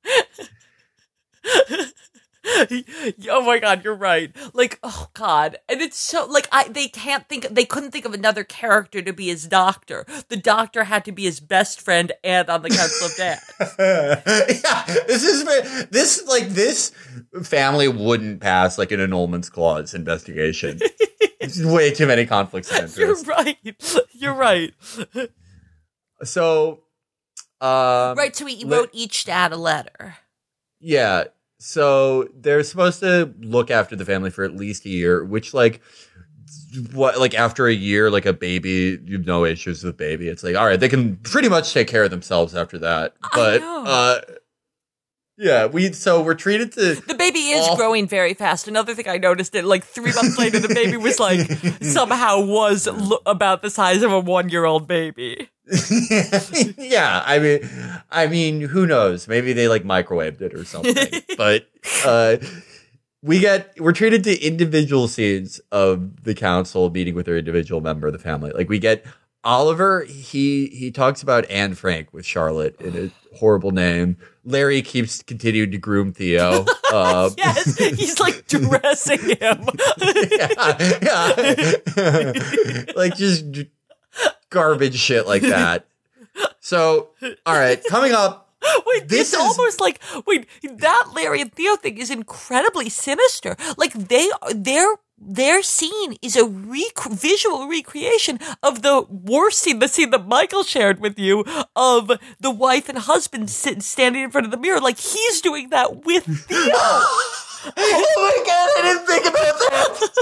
Oh my God, you're right. Like, oh God. And it's so, like, I they can't think, they couldn't think of another character to be his doctor. The doctor had to be his best friend and on the Council of Dads. yeah, this is, this, like, this family wouldn't pass, like, an annulments clause investigation. There's way too many conflicts of interest. You're right. You're right. So, um, Right, so he wrote each dad a letter. Yeah. So they're supposed to look after the family for at least a year, which like what like after a year, like a baby, you have no issues with baby. It's like, all right, they can pretty much take care of themselves after that. But uh yeah, we so we're treated to the baby is all- growing very fast. Another thing I noticed that like three months later, the baby was like somehow was lo- about the size of a one-year-old baby. yeah, I mean, I mean, who knows? Maybe they like microwaved it or something. But uh, we get we're treated to individual scenes of the council meeting with their individual member of the family. Like we get Oliver. He he talks about Anne Frank with Charlotte in a horrible name. Larry keeps continuing to groom Theo. Uh, yes, he's like dressing him. yeah, yeah. like just. Garbage shit like that. So, all right, coming up. Wait, this it's is almost like wait that Larry and Theo thing is incredibly sinister. Like they their their scene is a rec- visual recreation of the worst scene, the scene that Michael shared with you of the wife and husband sit, standing in front of the mirror. Like he's doing that with Theo. Oh my God, I didn't think about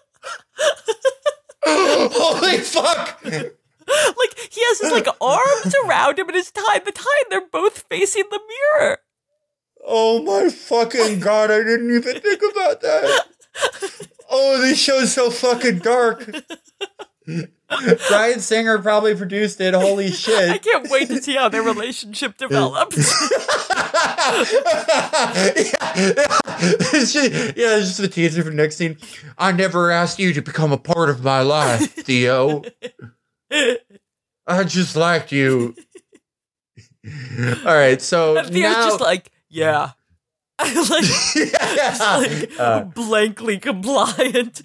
that. Holy fuck. Like he has his like arms around him and his tie the tie and they're both facing the mirror. Oh my fucking God, I didn't even think about that. Oh, this show's so fucking dark. Bryan Singer probably produced it. Holy shit. I can't wait to see how their relationship develops. yeah, it's just, yeah, it's just a teaser for the next scene. I never asked you to become a part of my life, Theo. I just liked you. All right, so and Theo's now, just like, yeah. like, yeah. like Uh, blankly compliant.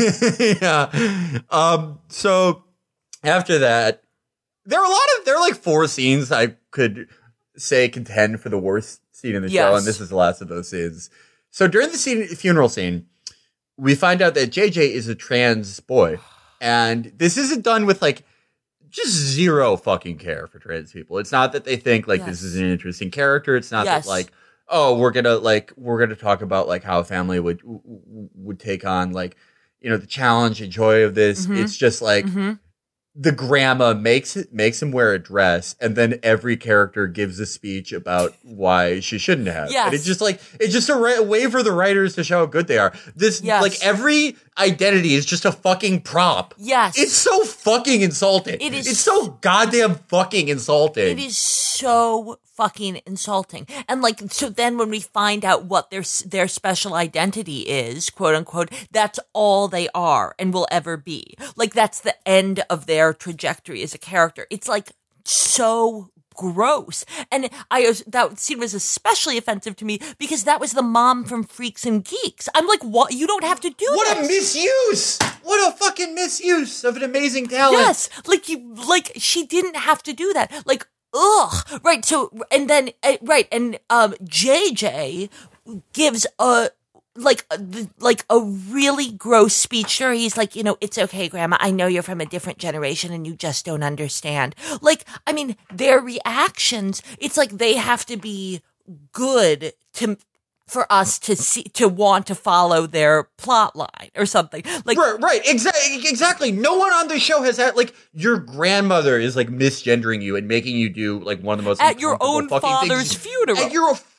yeah. Um. So after that, there are a lot of there are like four scenes I could say contend for the worst scene in the yes. show, and this is the last of those scenes. So during the scene, funeral scene, we find out that J J is a trans boy, and this isn't done with like just zero fucking care for trans people. It's not that they think like yes. this is an interesting character. It's not yes. that like, oh, we're gonna like we're gonna talk about like how a family would would take on like, you know, the challenge and joy of this. Mm-hmm. It's just like mm-hmm. the grandma makes it makes him wear a dress, and then every character gives a speech about why she shouldn't have. Yes. And it's just like it's just a ra- way for the writers to show how good they are. This yes. like every identity is just a fucking prop. Yes. It's so fucking insulting. It is. It's so goddamn fucking insulting. It is so fucking insulting. And like, so then when we find out what their their special identity is, quote unquote, that's all they are and will ever be. Like that's the end of their trajectory as a character. It's like so gross. And I that scene was especially offensive to me because that was the mom from Freaks and Geeks. I'm like, what? You don't have to do what that. What a misuse! What a fucking misuse of an amazing talent. Yes, like you, like she didn't have to do that. Like, ugh. Right. So, and then, uh, right, and um, J J gives a. Like, like a really gross speech to her. He's like, you know, it's okay, Grandma. I know you're from a different generation and you just don't understand. Like, I mean, their reactions, it's like they have to be good to for us to see, to want to follow their plot line or something. Like, right, right, exactly, exactly. No one on the show has had, like, your grandmother is, like, misgendering you and making you do, like, one of the most at your own fucking father's things. funeral. At your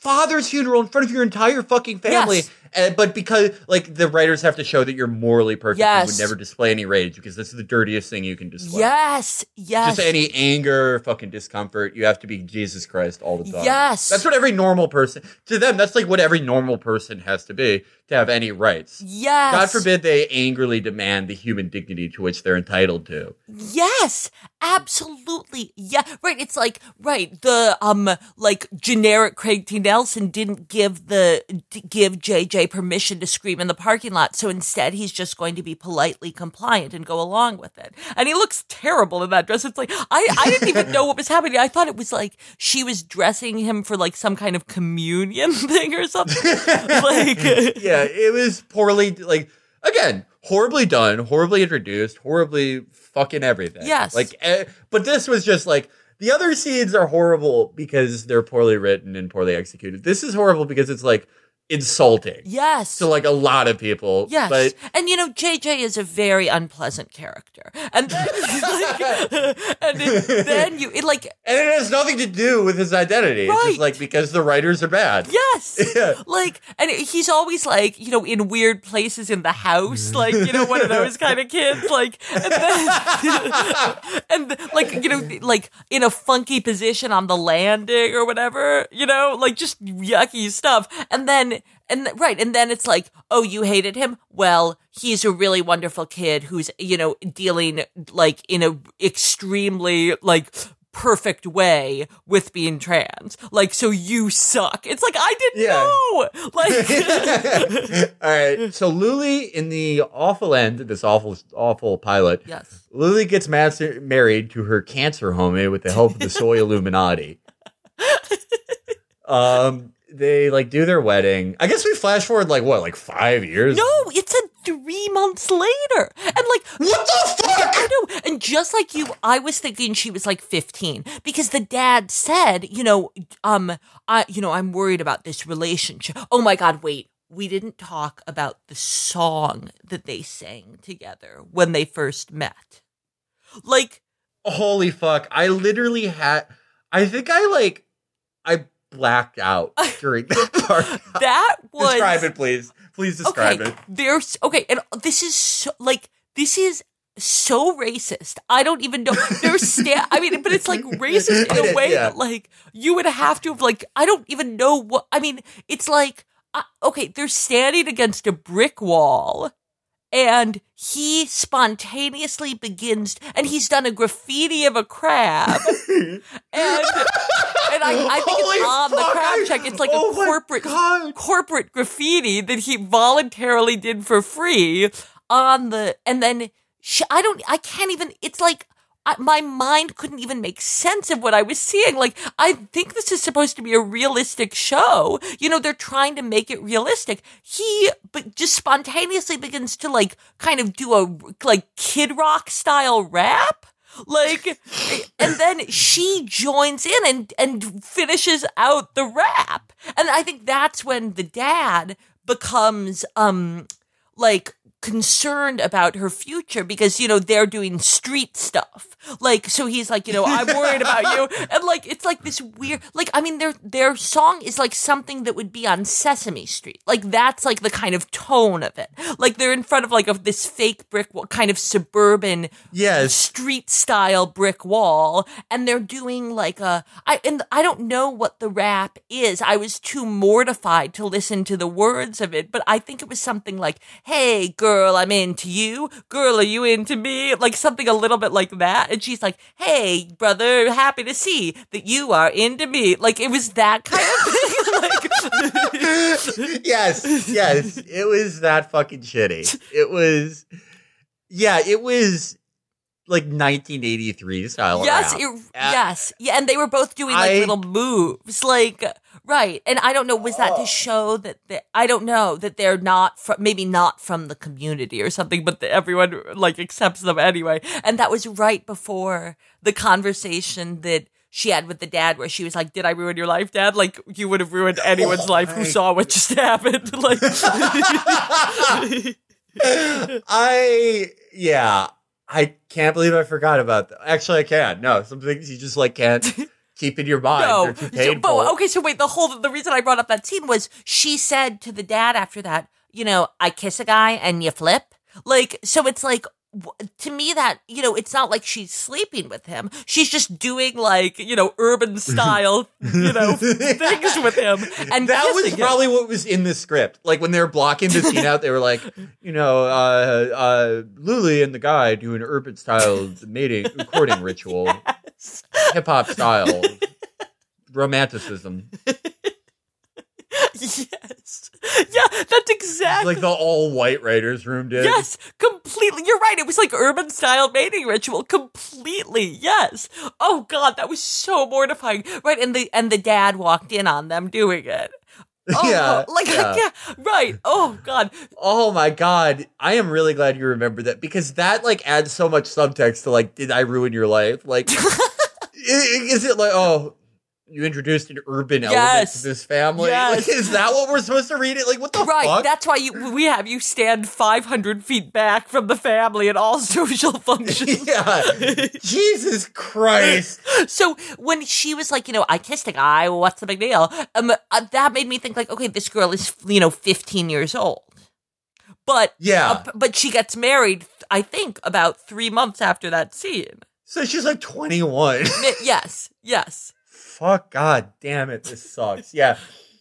father's funeral in front of your entire fucking family. Yes. And, but because, like, the writers have to show that you're morally perfect Yes. and would never display any rage because this is the dirtiest thing you can display. Yes, yes. Just any anger, fucking discomfort. You have to be Jesus Christ all the time. Yes. That's what every normal person, to them, that's like what every normal person has to be to have any rights. Yes. God forbid they angrily demand the human dignity to which they're entitled to. Yes, absolutely. Yeah, right. It's like, right, the, um, like, generic Craig T. Nelson didn't give the, d- give J J permission to scream in the parking lot. So instead, he's just going to be politely compliant and go along with it. And he looks terrible in that dress. It's like, I, I didn't even know what was happening. I thought it was like she was dressing him for like some kind of communion thing or something. Like, Yeah, it was poorly, like, again, horribly done, horribly introduced, horribly fucking everything. Yes. Like, eh, but this was just like, the other scenes are horrible because they're poorly written and poorly executed. This is horrible because it's like insulting. yes. To like a lot of people. Yes. But And you know, J J is a very unpleasant character. And then, like, and it, then you, it like, and it has nothing to do with his identity. It's Right. just like because the writers are bad. yes. Yeah. Like, and he's always like, you know, in weird places in the house, like, you know, one of those kind of kids, like, and then, and like, you know, like in a funky position on the landing or whatever, you know, like just yucky stuff. And then, and right, and then it's like, oh, you hated him? Well, he's a really wonderful kid who's, you know, dealing like in a extremely like perfect way with being trans. Like, so you suck. It's like, I didn't Yeah. know. Like, All right. So Luli, in the awful end, this awful, awful pilot, yes. Luli gets mas- married to her cancer homie with the help of the soy Illuminati. Um, they like do their wedding. I guess we flash forward like what, like five years? No, it's a three months later. And like, What the fuck? I know. And just like you, I was thinking she was like fifteen because the dad said, you know, um, I, you know, I'm worried about this relationship. Oh my God, wait. We didn't talk about the song that they sang together when they first met. Like, Holy fuck! I literally had. I think I like. I blacked out during that part. that was. Describe it, please. Please describe okay, it. There's okay, and this is so, like this is so racist. I don't even know. There's sta- I mean, but it's like racist in It a is, way yeah. that like you would have to have like I don't even know what. I mean, it's like uh, okay, they're standing against a brick wall. And he spontaneously begins, and he's done a graffiti of a crab. and and I, I think Holy it's on the fuck, crab I- check. It's like oh a my corporate God. corporate graffiti that he voluntarily did for free on the, and then sh I don't, I can't even, it's like, I, my mind couldn't even make sense of what I was seeing. Like, I think this is supposed to be a realistic show. You know, they're trying to make it realistic. He but just spontaneously begins to like kind of do a like Kid Rock style rap. Like, and then she joins in and, and finishes out the rap. And I think that's when the dad becomes, um, like, concerned about her future because, you know, they're doing street stuff. Like, so he's like, you know, I'm worried about you. And like, it's like this weird, like, I mean, their, their song is like something that would be on Sesame Street. Like, that's like the kind of tone of it. Like, they're in front of like of this fake brick wall, kind of suburban, Yes. street style brick wall. And they're doing like a, I, and I don't know what the rap is. I was too mortified to listen to the words of it, but I think it was something like, hey, girl, I'm into you. Girl, are you into me? Like something a little bit like that. And she's like, hey, brother, happy to see that you are into me. Like it was that kind of thing. like, Yes, yes. It was that fucking shitty. It was, yeah, it was like nineteen eighty-three style yes, rap. it, Uh, yes. Yeah, and they were both doing like I- little moves. Like, right. And I don't know, was that Oh. to show that, they, I don't know, that they're not, from, maybe not from the community or something, but that everyone like accepts them anyway. And that was right before the conversation that she had with the dad where she was like, did I ruin your life, Dad? Like, you would have ruined anyone's Oh, life who my- saw what just happened. Like, I, yeah, I can't believe I forgot about that. Actually, I can't. No, some things you just like can't. keep in your mind. No, They're too so, painful. but, okay, so wait, the whole, the reason I brought up that scene was she said to the dad after that, you know, I kiss a guy and you flip. Like, so it's like, to me that, you know, it's not like she's sleeping with him. She's just doing like, you know, urban style, you know, things with him. And that was him. probably what was in the script. Like when they were blocking the scene out, they were like, you know, uh, uh, Luli and the guy do an urban style mating, courting ritual, Yes. hip hop style, romanticism. Yes. Yeah, that's exactly. Like the all white writers' room did. Yes, completely. You're right. It was like urban style mating ritual. Completely. Yes. Oh God, that was so mortifying. Right, and the and the dad walked in on them doing it. Oh, Yeah, like yeah. yeah, right. Oh God. Oh my God. I am really glad you remember that because that like adds so much subtext to like, did I ruin your life? Like, i- is it like, oh, you introduced an urban element Yes. to this family? Yes. Like, is that what we're supposed to read it? Like, what the Right. fuck? That's why you we have you stand five hundred feet back from the family at all social functions. Yeah. Jesus Christ. So when she was like, you know, I kissed a guy, what's the big deal? Um, uh, that made me think like, okay, this girl is, you know, fifteen years old. But Yeah. uh, but she gets married, I think, about three months after that scene. So she's like twenty-one. Mi- yes, yes. Fuck, God damn it, this sucks. Yeah.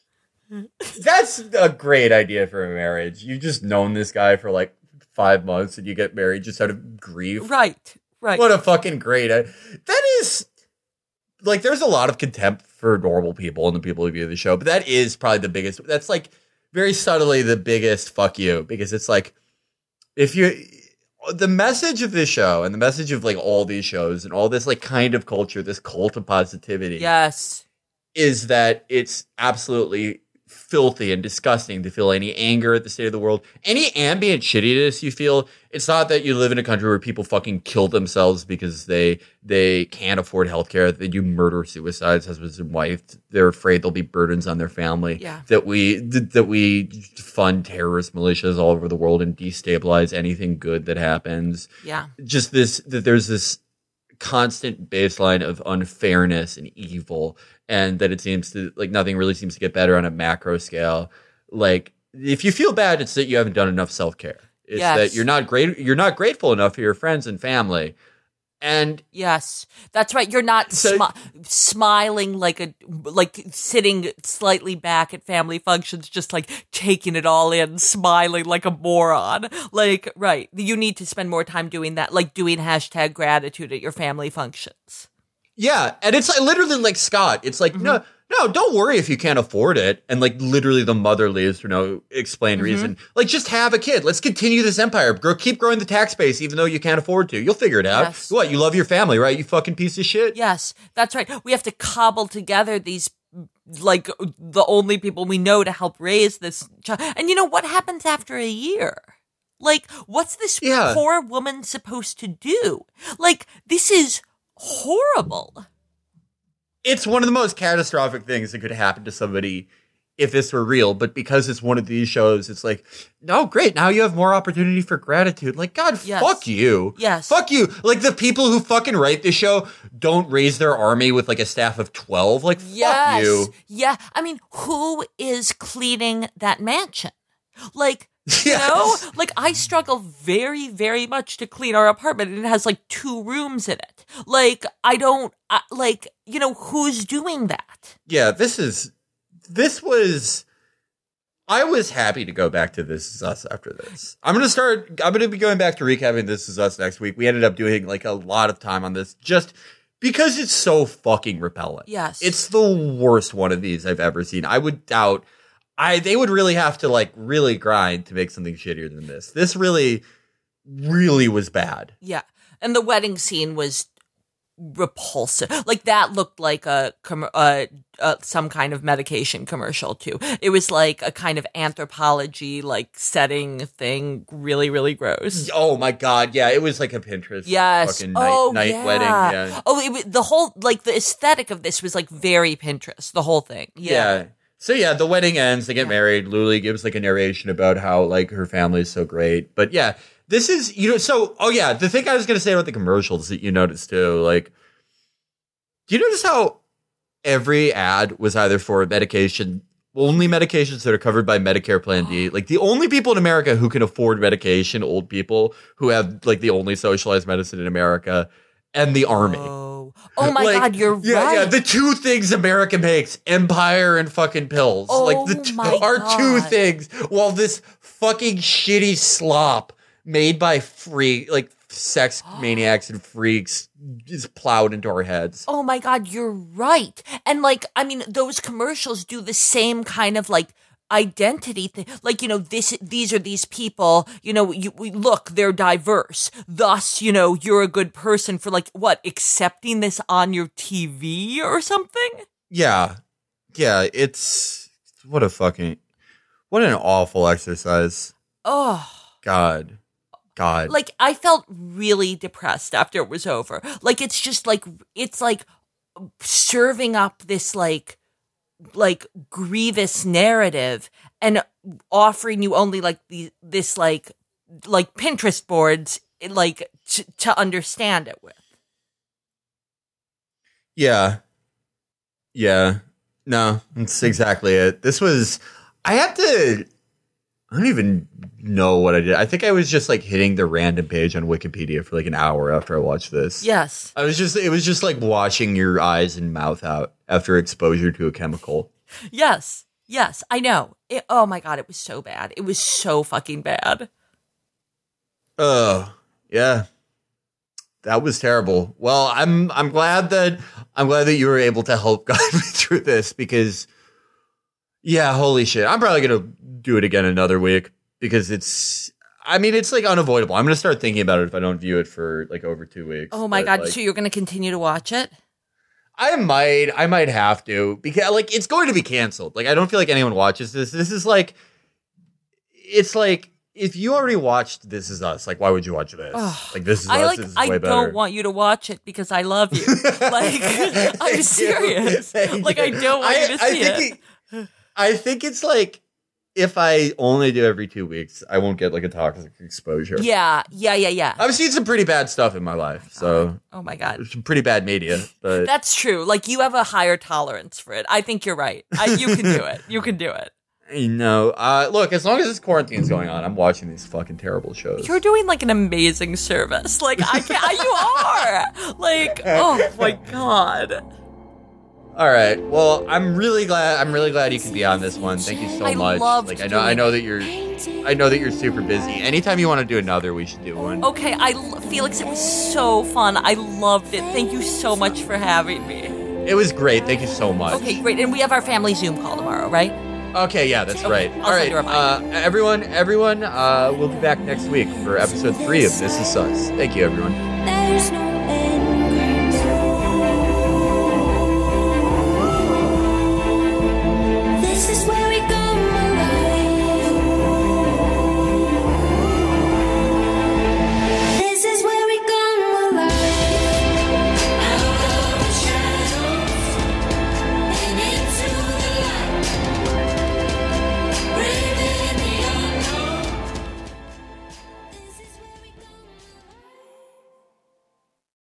That's a great idea for a marriage. You've just known this guy for like five months and you get married just out of grief. Right, right. What a fucking great idea. That is, like, there's a lot of contempt for normal people and the people who view the show, but that is probably the biggest, that's like very subtly the biggest fuck you, because it's like, if you, the message of this show and the message of like all these shows and all this like kind of culture, this cult of positivity, Yes. is that it's absolutely filthy and disgusting to feel any anger at the state of the world, any ambient shittiness you feel. It's not that you live in a country where people fucking kill themselves because they they can't afford healthcare. They do murder suicides, husbands and wife. They're afraid there'll be burdens on their family. Yeah. That we that we fund terrorist militias all over the world and destabilize anything good that happens. Yeah. Just this that there's this constant baseline of unfairness and evil, and that it seems to like nothing really seems to get better on a macro scale. Like if you feel bad, it's that you haven't done enough self-care. It's Yes. that you're not great you're not grateful enough for your friends and family. And Yes, that's right. You're not So- smi- smiling like a like sitting slightly back at family functions, just like taking it all in, smiling like a moron. Like, right? You need to spend more time doing that, like doing hashtag gratitude at your family functions. yeah, and it's like, literally like Scott. It's like, no, no, don't worry if you can't afford it. And like literally the mother leaves for no explained reason. Like just have a kid. Let's continue this empire. Grow, keep growing the tax base even though you can't afford to. You'll figure it out. Yes. What, you love your family, right? You fucking piece of shit. Yes, that's right. We have to cobble together these, like, the only people we know to help raise this child. And you know what happens after a year? Like, what's this Yeah. poor woman supposed to do? Like, this is horrible. It's one of the most catastrophic things that could happen to somebody if this were real. But because it's one of these shows, it's like, no, great. Now you have more opportunity for gratitude. Like, God, Yes. fuck you. Yes. Fuck you. Like the people who fucking write this show don't raise their army with like a staff of twelve. Like, fuck you. Yeah. I mean, who is cleaning that mansion? Like, you Yes. know, like I struggle very, very much to clean our apartment, and it has like two rooms in it. Like, I don't, I, like, you know, who's doing that? Yeah, this is, this was, I was happy to go back to This Is Us after this. I'm going to start, I'm going to be going back to recapping This Is Us next week. We ended up doing like a lot of time on this just because it's so fucking repellent. Yes. It's the worst one of these I've ever seen. I would doubt, I, they would really have to like really grind to make something shittier than this. This really, really was bad. Yeah. And the wedding scene was repulsive. Like that looked like a com- uh, uh, some kind of medication commercial too. It was like a kind of anthropology like setting thing. Really, really gross. Oh my God. Yeah. It was like a Pinterest Yes. fucking night, oh, night yeah. wedding. Yeah. Oh, it, was- the whole like the aesthetic of this was like very Pinterest. The whole thing. Yeah. Yeah. So yeah, the wedding ends, they get married. Luli gives like a narration about how like her family is so great. But yeah, this is, you know, so, oh yeah, the thing I was going to say about the commercials that you noticed too, like, do you notice how every ad was either for medication, only medications that are covered by Medicare Plan D. Like the only people in America who can afford medication, old people who have like the only socialized medicine in America, and the army. Oh, oh my Like, God, you're yeah, right. Yeah, the two things America makes, empire and fucking pills. Oh like the two, my are two God. things. While this fucking shitty slop made by free, like sex maniacs and freaks is plowed into our heads. Oh my God, you're right. And like, I mean, those commercials do the same kind of like identity thing. Like, you know, this, these are these people, you know, you, we look, they're diverse. Thus, you know, you're a good person for like, what, accepting this on your T V or something? Yeah. Yeah, it's what a fucking, what an awful exercise. Oh. God. God. Like, I felt really depressed after it was over. Like, it's just like, it's like serving up this like, like grievous narrative and offering you only like the, this like, like Pinterest boards, like t- to understand it with. Yeah. Yeah. No, that's exactly it. This was, I had to, I don't even know what I did. I think I was just like hitting the random page on Wikipedia for like an hour after I watched this. Yes. I was just, it was just like washing your eyes and mouth out after exposure to a chemical. Yes. Yes. I know. It, oh my God. It was so bad. It was so fucking bad. Oh, yeah. That was terrible. Well, I'm, I'm glad that, I'm glad that you were able to help guide me through this because yeah, holy shit. I'm probably going to do it again another week because it's, I mean, it's like unavoidable. I'm going to start thinking about it if I don't view it for like over two weeks. Oh my But, God. like, So you're going to continue to watch it? I might, I might have to because like it's going to be canceled. Like I don't feel like anyone watches this. This is like, it's like if you already watched This Is Us, like why would you watch this? Ugh. Like This Is I Us like. is I way don't better. want you to watch it because I love you. Like I'm Thank you. serious. Thank Like you. I don't want I, you to I see think it. it- I think it's like if I only do every two weeks, I won't get like a toxic exposure. Yeah, yeah, yeah, yeah. I've seen some pretty bad stuff in my life, so Oh my God. some pretty bad media. But That's true. Like you have a higher tolerance for it. I think you're right. I, you can do it. You can do it. you know, uh, look, as long as this quarantine's going on, I'm watching these fucking terrible shows. You're doing like an amazing service. Like I can't. You are. Like oh my God. All right. Well, I'm really glad. I'm really glad you can be on this one. Thank you so I much. loved like I know, I doing know that you're, I know that you're super busy. Anytime you want to do another, we should do one. Okay, I l- Felix, it was so fun. I loved it. Thank you so much for having me. It was great. Thank you so much. Okay, great. And we have our family Zoom call tomorrow, right? Okay, yeah, that's right. I'll All send right, you a reminder. uh, everyone, everyone, uh, we'll be back next week for episode three of This Is Us. Thank you, everyone. There's no